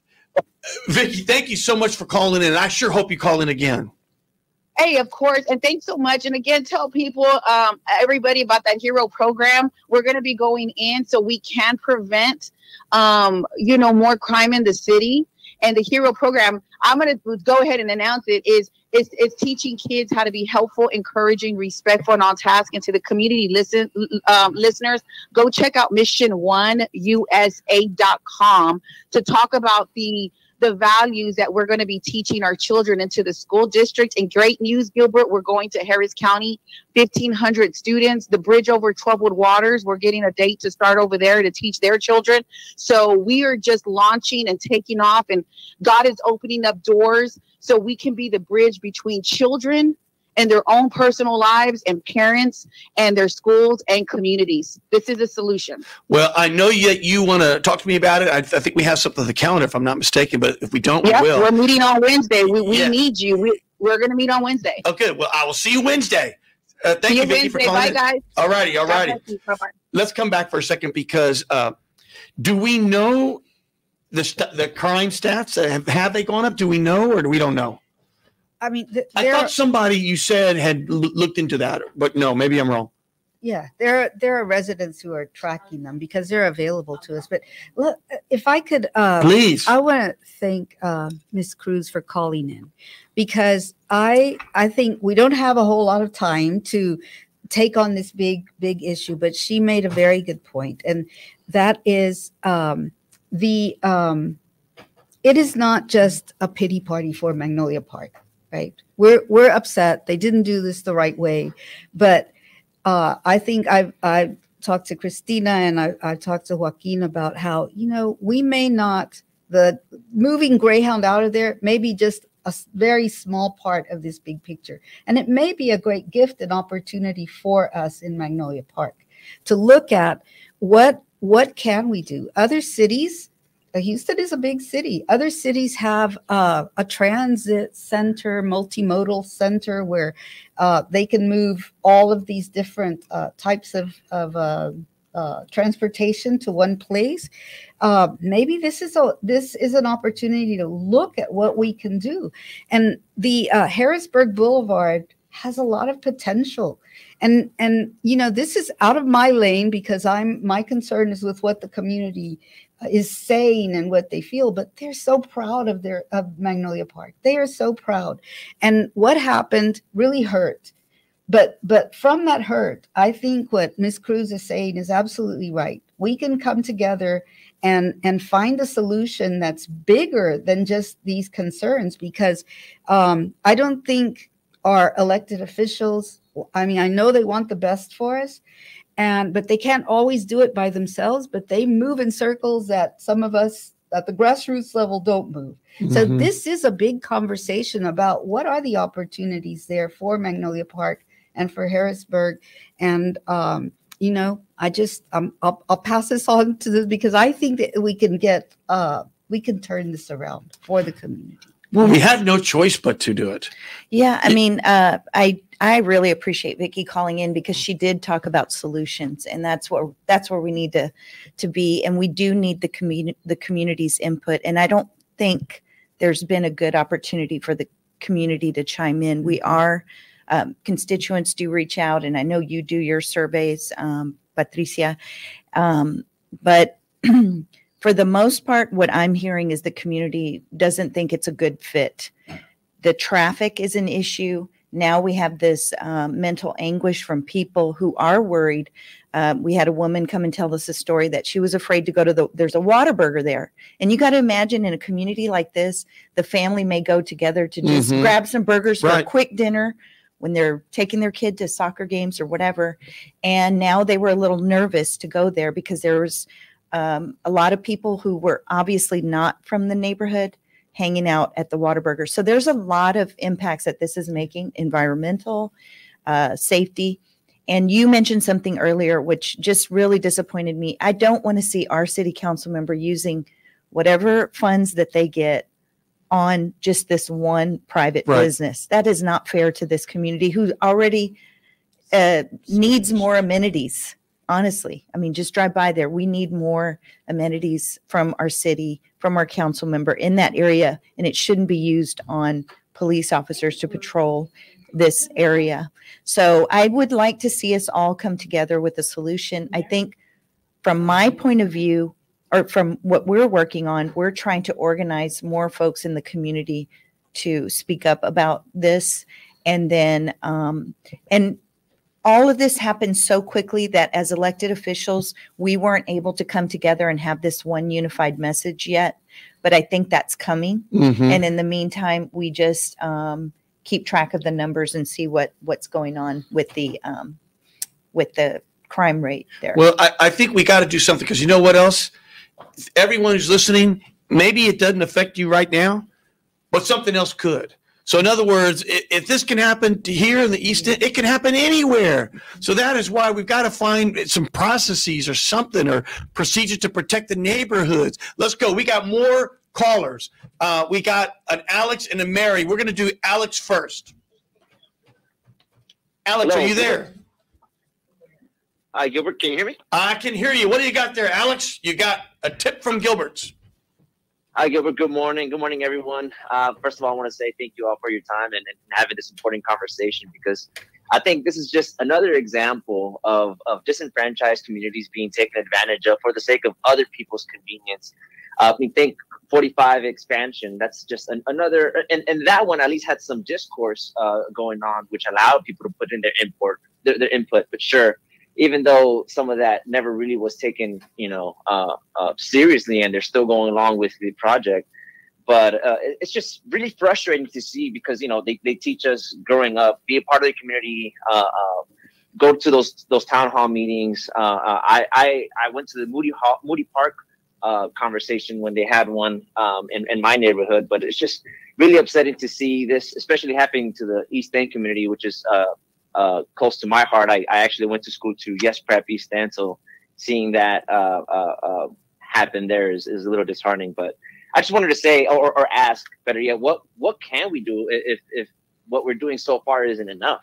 Vicki, thank you so much for calling in. And I sure hope you call in again. Hey, of course. And thanks so much. And again, tell people, um, everybody about that HERO program. We're going to be going in so we can prevent, um, you know, more crime in the city. And the HERO program, I'm going to go ahead and announce it, is it's, it's teaching kids how to be helpful, encouraging, respectful, and on task. And to the community listen, um, listeners, go check out mission one U S A dot com to talk about the the values that we're going to be teaching our children into the school district. And great news, Gilbert, we're going to Harris County, fifteen hundred students, the bridge over troubled waters. We're getting a date to start over there to teach their children. So we are just launching and taking off, and God is opening up doors so we can be the bridge between children and their own personal lives and parents and their schools and communities. This is a solution. Well, I know you, you want to talk to me about it. I, I think we have something on the calendar, if I'm not mistaken, but if we don't, yep, we will. We're meeting on Wednesday. We, we yeah. need you. We, we're going to meet on Wednesday. Okay. Well, I will see you Wednesday. Uh, thank see you, you Vicki, Wednesday. for calling. Bye, guys. All righty. All righty. Bye-bye. Let's come back for a second because uh, do we know the st- the crime stats? Have, have they gone up? Do we know, or do we don't know? I mean, th- I thought somebody you said had l- looked into that, but no, maybe I'm wrong. Yeah, there there are residents who are tracking them because they're available to us. But look, if I could, uh, please, I want to thank uh, Miz Cruz for calling in, because I I think we don't have a whole lot of time to take on this big big issue. But she made a very good point, and that is um, the um, it is not just a pity party for Magnolia Park. Right. We're we're upset. They didn't do this the right way. But uh, I think I've, I've talked to Christina and I, I talked to Joaquin about how, you know, we may not, the moving Greyhound out of there may be just a very small part of this big picture. And it may be a great gift and opportunity for us in Magnolia Park to look at what what can we do. Other cities, Houston is a big city. Other cities have uh, a transit center, multimodal center where uh, they can move all of these different uh, types of, of uh, uh, transportation to one place. Uh, maybe this is a this is an opportunity to look at what we can do. And the uh, Harrisburg Boulevard has a lot of potential. And and you know, this is out of my lane because I'm my concern is with what the community is saying and what they feel, but they're so proud of their of Magnolia Park. They are so proud. And what happened really hurt. But but from that hurt, I think what Miz Cruz is saying is absolutely right. We can come together and and find a solution that's bigger than just these concerns, because um, I don't think our elected officials, I mean, I know they want the best for us, and but they can't always do it by themselves, but they move in circles that some of us at the grassroots level don't move. Mm-hmm. So this is a big conversation about what are the opportunities there for Magnolia Park and for Harrisburg. And, um, you know, I just, um, I'll, I'll pass this on to this because I think that we can get, uh, we can turn this around for the community. Well, we had no choice but to do it. Yeah, I mean, uh, I I really appreciate Vicki calling in because she did talk about solutions, and that's where that's where we need to to be, and we do need the community the community's input. And I don't think there's been a good opportunity for the community to chime in. We are um, constituents do reach out, and I know you do your surveys, um, Patricia, um, but for the most part, what I'm hearing is the community doesn't think it's a good fit. The traffic is an issue. Now we have this um, mental anguish from people who are worried. Uh, we had a woman come and tell us a story that she was afraid to go to the, there's a Whataburger there. And you got to imagine in a community like this, the family may go together to just Mhm. grab some burgers for Right. a quick dinner when they're taking their kid to soccer games or whatever. And now they were a little nervous to go there because there was um, a lot of people who were obviously not from the neighborhood hanging out at the Whataburger. So there's a lot of impacts that this is making, environmental, uh, safety. And you mentioned something earlier, which just really disappointed me. I don't want to see our city council member using whatever funds that they get on just this one private Right. business. That is not fair to this community who already uh, needs more amenities. Honestly, I mean, just drive by there. We need more amenities from our city, from our council member in that area, and it shouldn't be used on police officers to patrol this area. So I would like to see us all come together with a solution. I think from my point of view, or from what we're working on, we're trying to organize more folks in the community to speak up about this. And then, um, and all of this happened so quickly that as elected officials, we weren't able to come together and have this one unified message yet. But I think that's coming. Mhm. And in the meantime, we just um, keep track of the numbers and see what what's going on with the um, with the crime rate there. Well, I, I think we got to do something because you know what else? Everyone who's listening, maybe it doesn't affect you right now, but something else could. So in other words, if, if this can happen to here in the East End, it can happen anywhere. So that is why we've got to find some processes or something or procedures to protect the neighborhoods. Let's go. We got more callers. Uh, we got an Alex and a Mary. We're going to do Alex first. Alex, Hello. are you there? Hi, Gilbert. Can you hear me? I can hear you. What do you got there, Alex? You got a tip from Gilbert's. Hi, Gilbert. Good morning. Good morning, everyone. Uh, first of all, I want to say thank you all for your time and, and having this important conversation because I think this is just another example of, of disenfranchised communities being taken advantage of for the sake of other people's convenience. Uh, we think forty-five expansion, that's just an, another, and, and that one at least had some discourse uh, going on, which allowed people to put in their import, their, their input. But sure, even though some of that never really was taken, you know, uh, uh, seriously, and they're still going along with the project. But uh, it's just really frustrating to see because, you know, they, they teach us growing up, be a part of the community, uh, uh, go to those those town hall meetings. Uh, uh, I, I I went to the Moody Hall, Moody Park uh, conversation when they had one um, in, in my neighborhood. But it's just really upsetting to see this, especially happening to the East End community, which is uh, Uh, close to my heart. I, I actually went to school to Yes Prep East End, so seeing that uh, uh, uh, happen there is, is a little disheartening. But I just wanted to say, or, or ask, better yet, what what can we do if if what we're doing so far isn't enough?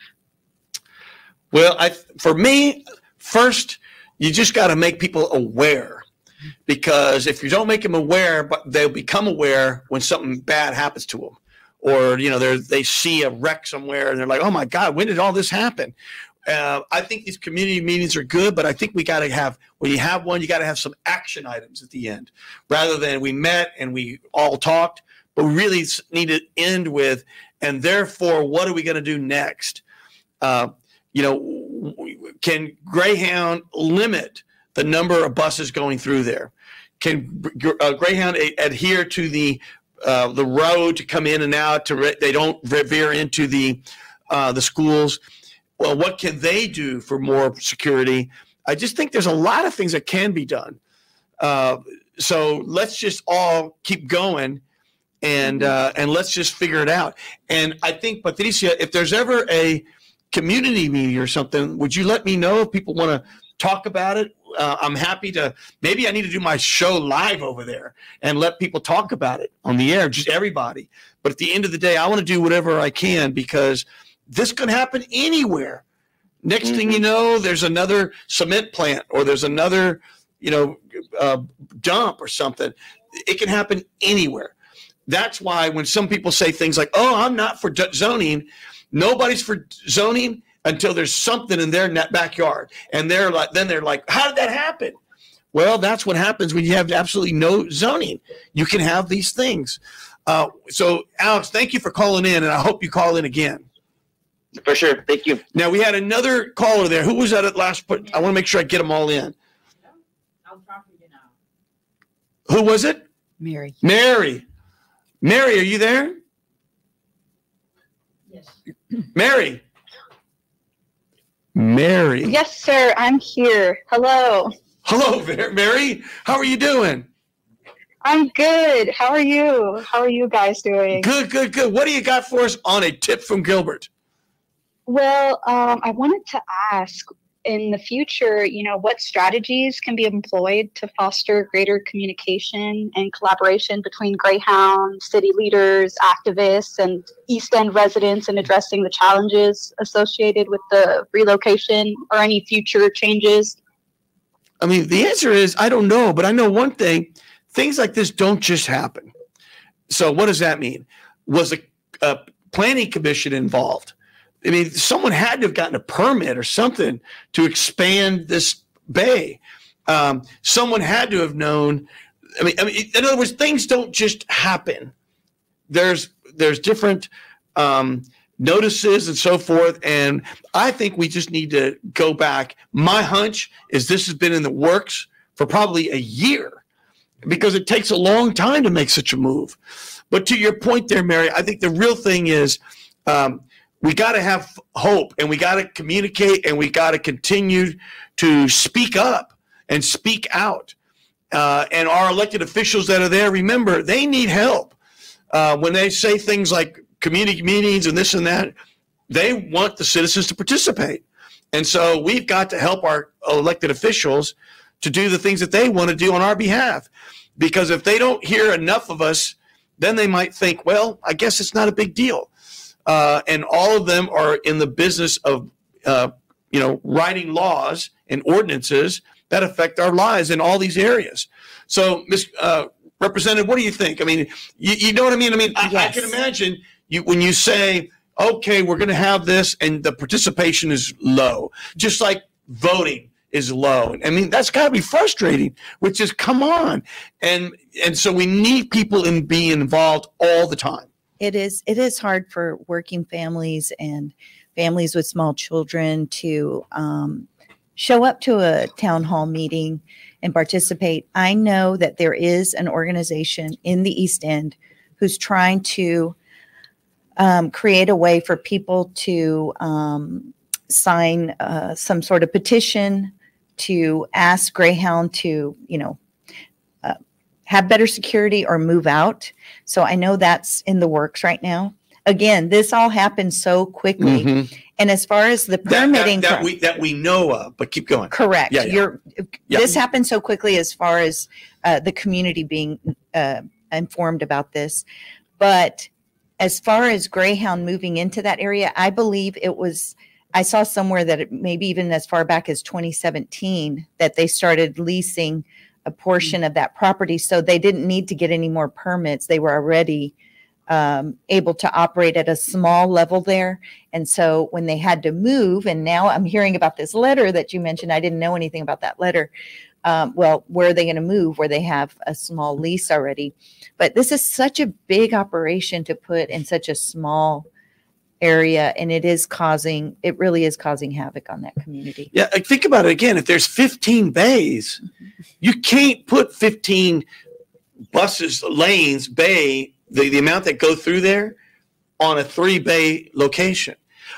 Well, I for me, first, you just got to make people aware, because if you don't make them aware, but they'll become aware when something bad happens to them. Or, you know, they they see a wreck somewhere and they're like, oh, my God, when did all this happen? Uh, I think these community meetings are good, but I think we got to have, when you have one, you got to have some action items at the end rather than we met and we all talked, but we really need to end with, and therefore, what are we going to do next? Uh, you know, can Greyhound limit the number of buses going through there? Can uh, Greyhound a- adhere to the Uh, the road to come in and out to re- they don't veer into the uh, the schools? Well, what can they do for more security? I just think there's a lot of things that can be done. Uh, so let's just all keep going and uh, and let's just figure it out. And I think, Patricia, if there's ever a community meeting or something, would you let me know if people want to talk about it? Uh, I'm happy to. Maybe I need to do my show live over there and let people talk about it on the air, just everybody. But at the end of the day, I want to do whatever I can because this can happen anywhere. Next mm-hmm. thing you know, there's another cement plant or there's another, you know, uh, dump or something. It can happen anywhere. That's why when some people say things like, oh, I'm not for zoning, nobody's for zoning until there's something in their backyard. And they're like, then they're like, how did that happen? Well, that's what happens when you have absolutely no zoning. You can have these things. Uh, so, Alex, thank you for calling in, and I hope you call in again. For sure. Thank you. Now, we had another caller there. Who was that at last? But I want to make sure I get them all in. I'll talk to you now. Who was it? Mary. Mary. Mary, are you there? Yes. Mary. Mary. Yes, sir. I'm here. Hello. Hello, Mary. How are you doing? I'm good. How are you? How are you guys doing? Good, good, good. What do you got for us on a tip from Gilbert? Well, um, I wanted to ask, in the future, you know, what strategies can be employed to foster greater communication and collaboration between Greyhound, city leaders, activists, and East End residents in addressing the challenges associated with the relocation or any future changes? I mean, the answer is I don't know, but I know one thing. Things like this don't just happen. So what does that mean? Was a, a planning commission involved? I mean, someone had to have gotten a permit or something to expand this bay. Um, someone had to have known. I mean, I mean, in other words, things don't just happen. There's there's different um, notices and so forth. And I think we just need to go back. My hunch is this has been in the works for probably a year because it takes a long time to make such a move. But to your point there, Mary, I think the real thing is um, we got to have hope and we got to communicate and we got to continue to speak up and speak out. Uh, and our elected officials that are there, remember, they need help. Uh, when they say things like community meetings and this and that, they want the citizens to participate. And so we've got to help our elected officials to do the things that they want to do on our behalf. Because if they don't hear enough of us, then they might think, well, I guess it's not a big deal. Uh, and all of them are in the business of, uh, you know, writing laws and ordinances that affect our lives in all these areas. So, Miz Uh, Representative, what do you think? I mean, you, you know what I mean? I mean, I, Yes. I can imagine you when you say, okay, we're going to have this and the participation is low, just like voting is low. I mean, that's got to be frustrating, which is, come on. And and so we need people in being involved all the time. It is it is hard for working families and families with small children to um, show up to a town hall meeting and participate. I know that there is an organization in the East End who's trying to um, create a way for people to um, sign uh, some sort of petition to ask Greyhound to, you know, uh, have better security or move out. So I know that's in the works right now. Again, this all happened so quickly. Mm-hmm. And as far as the That, permitting, that, that pro- we that we know of, but keep going. correct. Yeah, yeah. You're, Yeah. This happened so quickly as far as uh, the community being uh, informed about this. But as far as Greyhound moving into that area, I believe it was, I saw somewhere that it, maybe even as far back as twenty seventeen, that they started leasing a portion of that property. So they didn't need to get any more permits. They were already um, able to operate at a small level there. And so when they had to move, and now I'm hearing about this letter that you mentioned, I didn't know anything about that letter. Um, well, where are they going to move where they have a small lease already? But this is such a big operation to put in such a small area, and it is causing, it really is causing havoc on that community. Yeah, like, think about it again. If there's fifteen bays, you can't put fifteen buses, lanes, bay, the, the amount that go through there on a three bay location,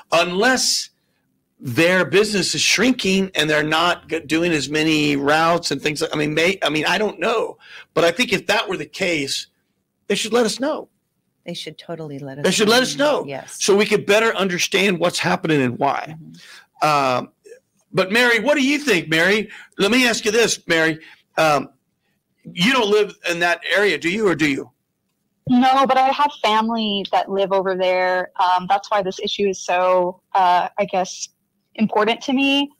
unless their business is shrinking and they're not g- doing as many routes and things. I mean, may, I mean, I don't know, but I think if that were the case, they should let us know. They should totally let us They should let us know. Yes. So we could better understand what's happening and why. Mhm. Um, but Mary, what do you think, Mary? Let me ask you this, Mary. Um, you don't live in that area, do you, or do you? No, but I have family that live over there. Um, that's why this issue is so, uh, I guess, important to me.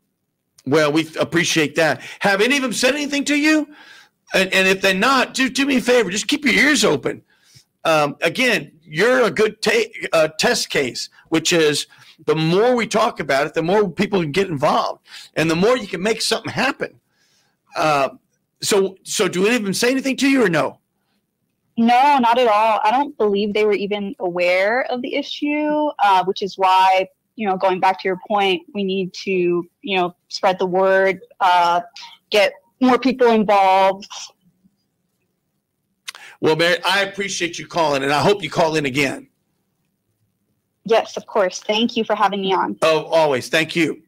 Well, we appreciate that. Have any of them said anything to you? And, and if they're not, do, do me a favor. Just keep your ears open. Um, again, you're a good ta- uh, test case, which is the more we talk about it, the more people can get involved, and the more you can make something happen. uh, so so do any of them say anything to you or no? No, not at all. I don't believe they were even aware of the issue, uh, which is why, you know, going back to your point, we need to, you know, spread the word, uh, get more people involved. Well, Mary, I appreciate you calling, and I hope you call in again. Yes, of course. Thank you for having me on. Oh, always. Thank you.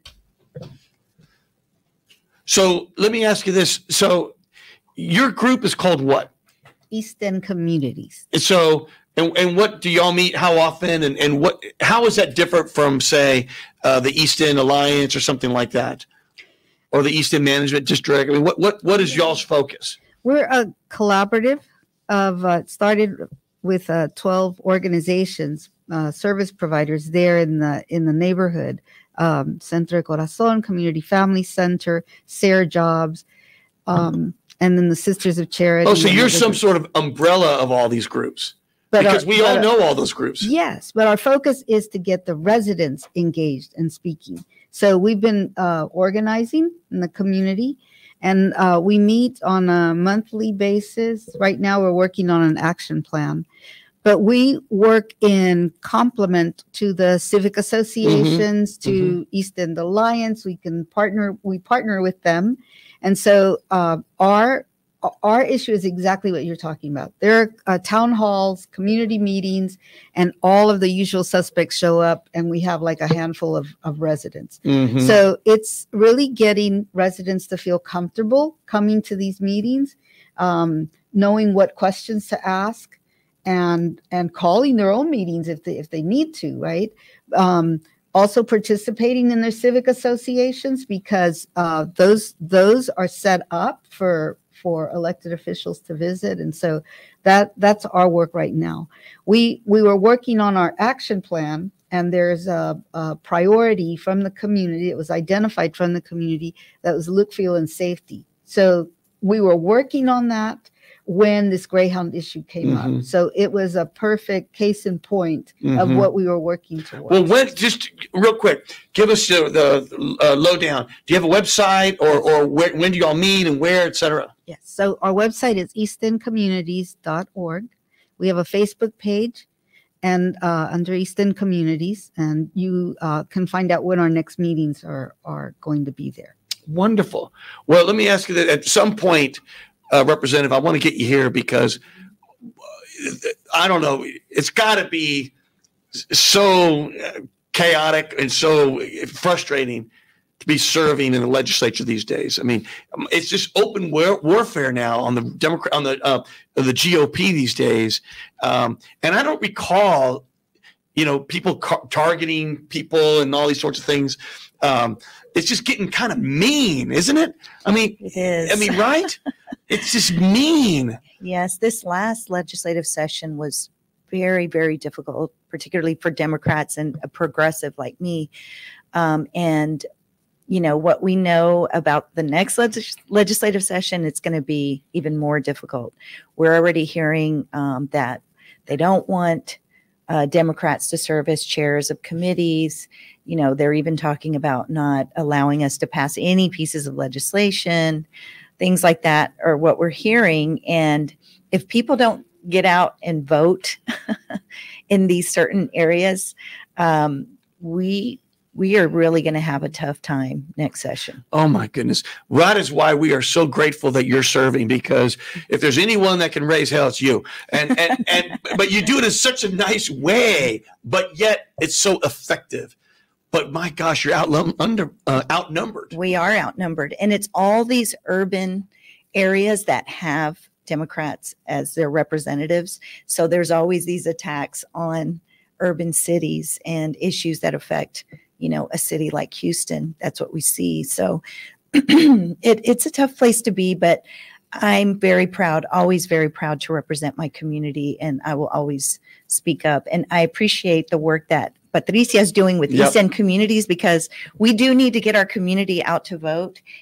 So let me ask you this. So your group is called what? East End Communities. So, and, and what do y'all meet? How often? And, and what? How is that different from, say, uh, the East End Alliance or something like that, or the East End Management District? I mean, what what what is y'all's focus? We're a collaborative of uh, started with uh, twelve organizations, uh, service providers there in the in the neighborhood. Um, Centro de Corazon, Community Family Center, SARE Jobs, um, and then the Sisters of Charity. Oh, so you're some sort of umbrella of all these groups. But because our, we all our, know all those groups. Yes, but our focus is to get the residents engaged and speaking. So we've been uh, organizing in the community, and uh, we meet on a monthly basis. Right now, we're working on an action plan. But we work in complement to the civic associations, mm-hmm. to mm-hmm. East End Alliance. We can partner, we partner with them. And so uh, our our issue is exactly what you're talking about. There are uh, town halls, community meetings, and all of the usual suspects show up, and we have like a handful of, of residents. Mm-hmm. So it's really getting residents to feel comfortable coming to these meetings, um, knowing what questions to ask, and and calling their own meetings if they if they need to, right? Um, also participating in their civic associations, because uh, those those are set up for for elected officials to visit, and so that that's our work right now. We we were working on our action plan, and there's a, a priority from the community. It was identified from the community that was look, feel, and safety. So we were working on that when this Greyhound issue came mm-hmm. up. So it was a perfect case in point mm-hmm. of what we were working towards. Well, when, just real quick, give us the, the uh, lowdown. Do you have a website, or, or where, when do y'all meet and where, et cetera? Yes. So our website is east end communities dot org. We have a Facebook page and uh, under East End Communities, and you uh, can find out when our next meetings are, are going to be there. Wonderful. Well, let me ask you that at some point, Uh, Representative, I want to get you here because I don't know. It's got to be so chaotic and so frustrating to be serving in the legislature these days. I mean, it's just open war- warfare now on the Democrat, on the uh, the G O P these days. Um, and I don't recall, you know, people car- targeting people and all these sorts of things. Um, it's just getting kind of mean, isn't it? I mean, it is. I mean, right? It's just mean. Yes, this last legislative session was very, very difficult, particularly for Democrats and a progressive like me. Um, and, you know, what we know about the next leg- legislative session, it's going to be even more difficult. We're already hearing um, that they don't want uh, Democrats to serve as chairs of committees. You know, they're even talking about not allowing us to pass any pieces of legislation. Things like that are what we're hearing. And if people don't get out and vote in these certain areas, um, we we are really going to have a tough time next session. Oh, my goodness. That is why we are so grateful that you're serving, because if there's anyone that can raise hell, it's you. And, and, and but you do it in such a nice way, but yet it's so effective. But my gosh, you're out, under, uh, outnumbered. We are outnumbered. And it's all these urban areas that have Democrats as their representatives. So there's always these attacks on urban cities and issues that affect, you know, a city like Houston. That's what we see. So it, it's a tough place to be, but I'm very proud, always very proud to represent my community, and I will always speak up. And I appreciate the work that Patricia is doing with yep. East End Communities, because we do need to get our community out to vote.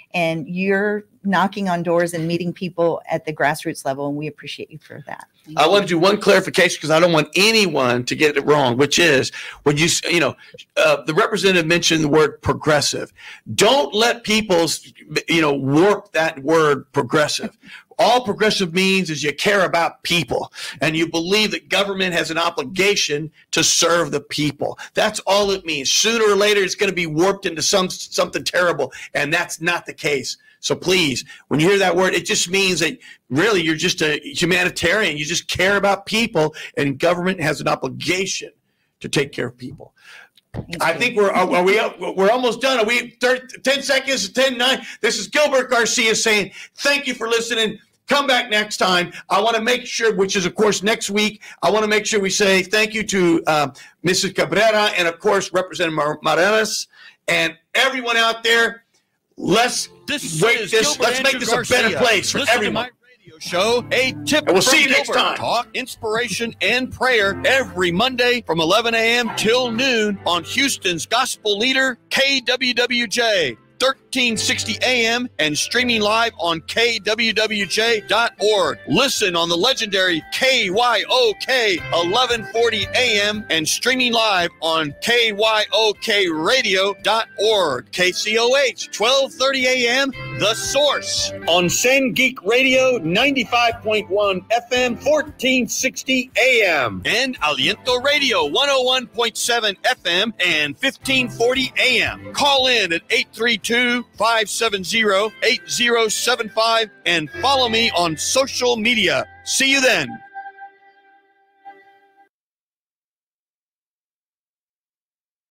and you're knocking on doors and meeting people at the grassroots level, and we appreciate you for that. I want to do one clarification because I don't want anyone to get it wrong, which is when you, you know, uh, the representative mentioned the word progressive. Don't let people, you know, warp that word progressive. All progressive means is you care about people and you believe that government has an obligation to serve the people. That's all it means. Sooner or later, it's going to be warped into some something terrible, and that's not the case. So please, when you hear that word, it just means that really you're just a humanitarian. You just care about people, and government has an obligation to take care of people. I think we're are, are we we're almost done. Are we thirty, ten seconds, ten, nine? This is Gilbert Garcia saying thank you for listening. Come back next time. I want to make sure, which is, of course, next week, I want to make sure we say thank you to uh, Missus Cabrera and, of course, Representative Mar- Morales and everyone out there. Let's This wait is this. Gilbert Let's make Andrew this a better Garcia. place for Listen everyone. To my radio show, a tip. And we'll from see you next Gilbert. time. Talk, inspiration, and prayer every Monday from eleven a.m. till noon on Houston's gospel leader K W W J. thirteen sixty A M and streaming live on K W W J dot org. Listen on the legendary K Y O K eleven forty A M and streaming live on K Y O K radio dot org. K C O H twelve thirty A M, The Source. On San Geek Radio ninety-five point one F M fourteen sixty A M. And Aliento Radio one oh one point seven F M and fifteen forty A M. Call in at eight three two, five seven zero, eight zero seven five and follow me on social media. See you then.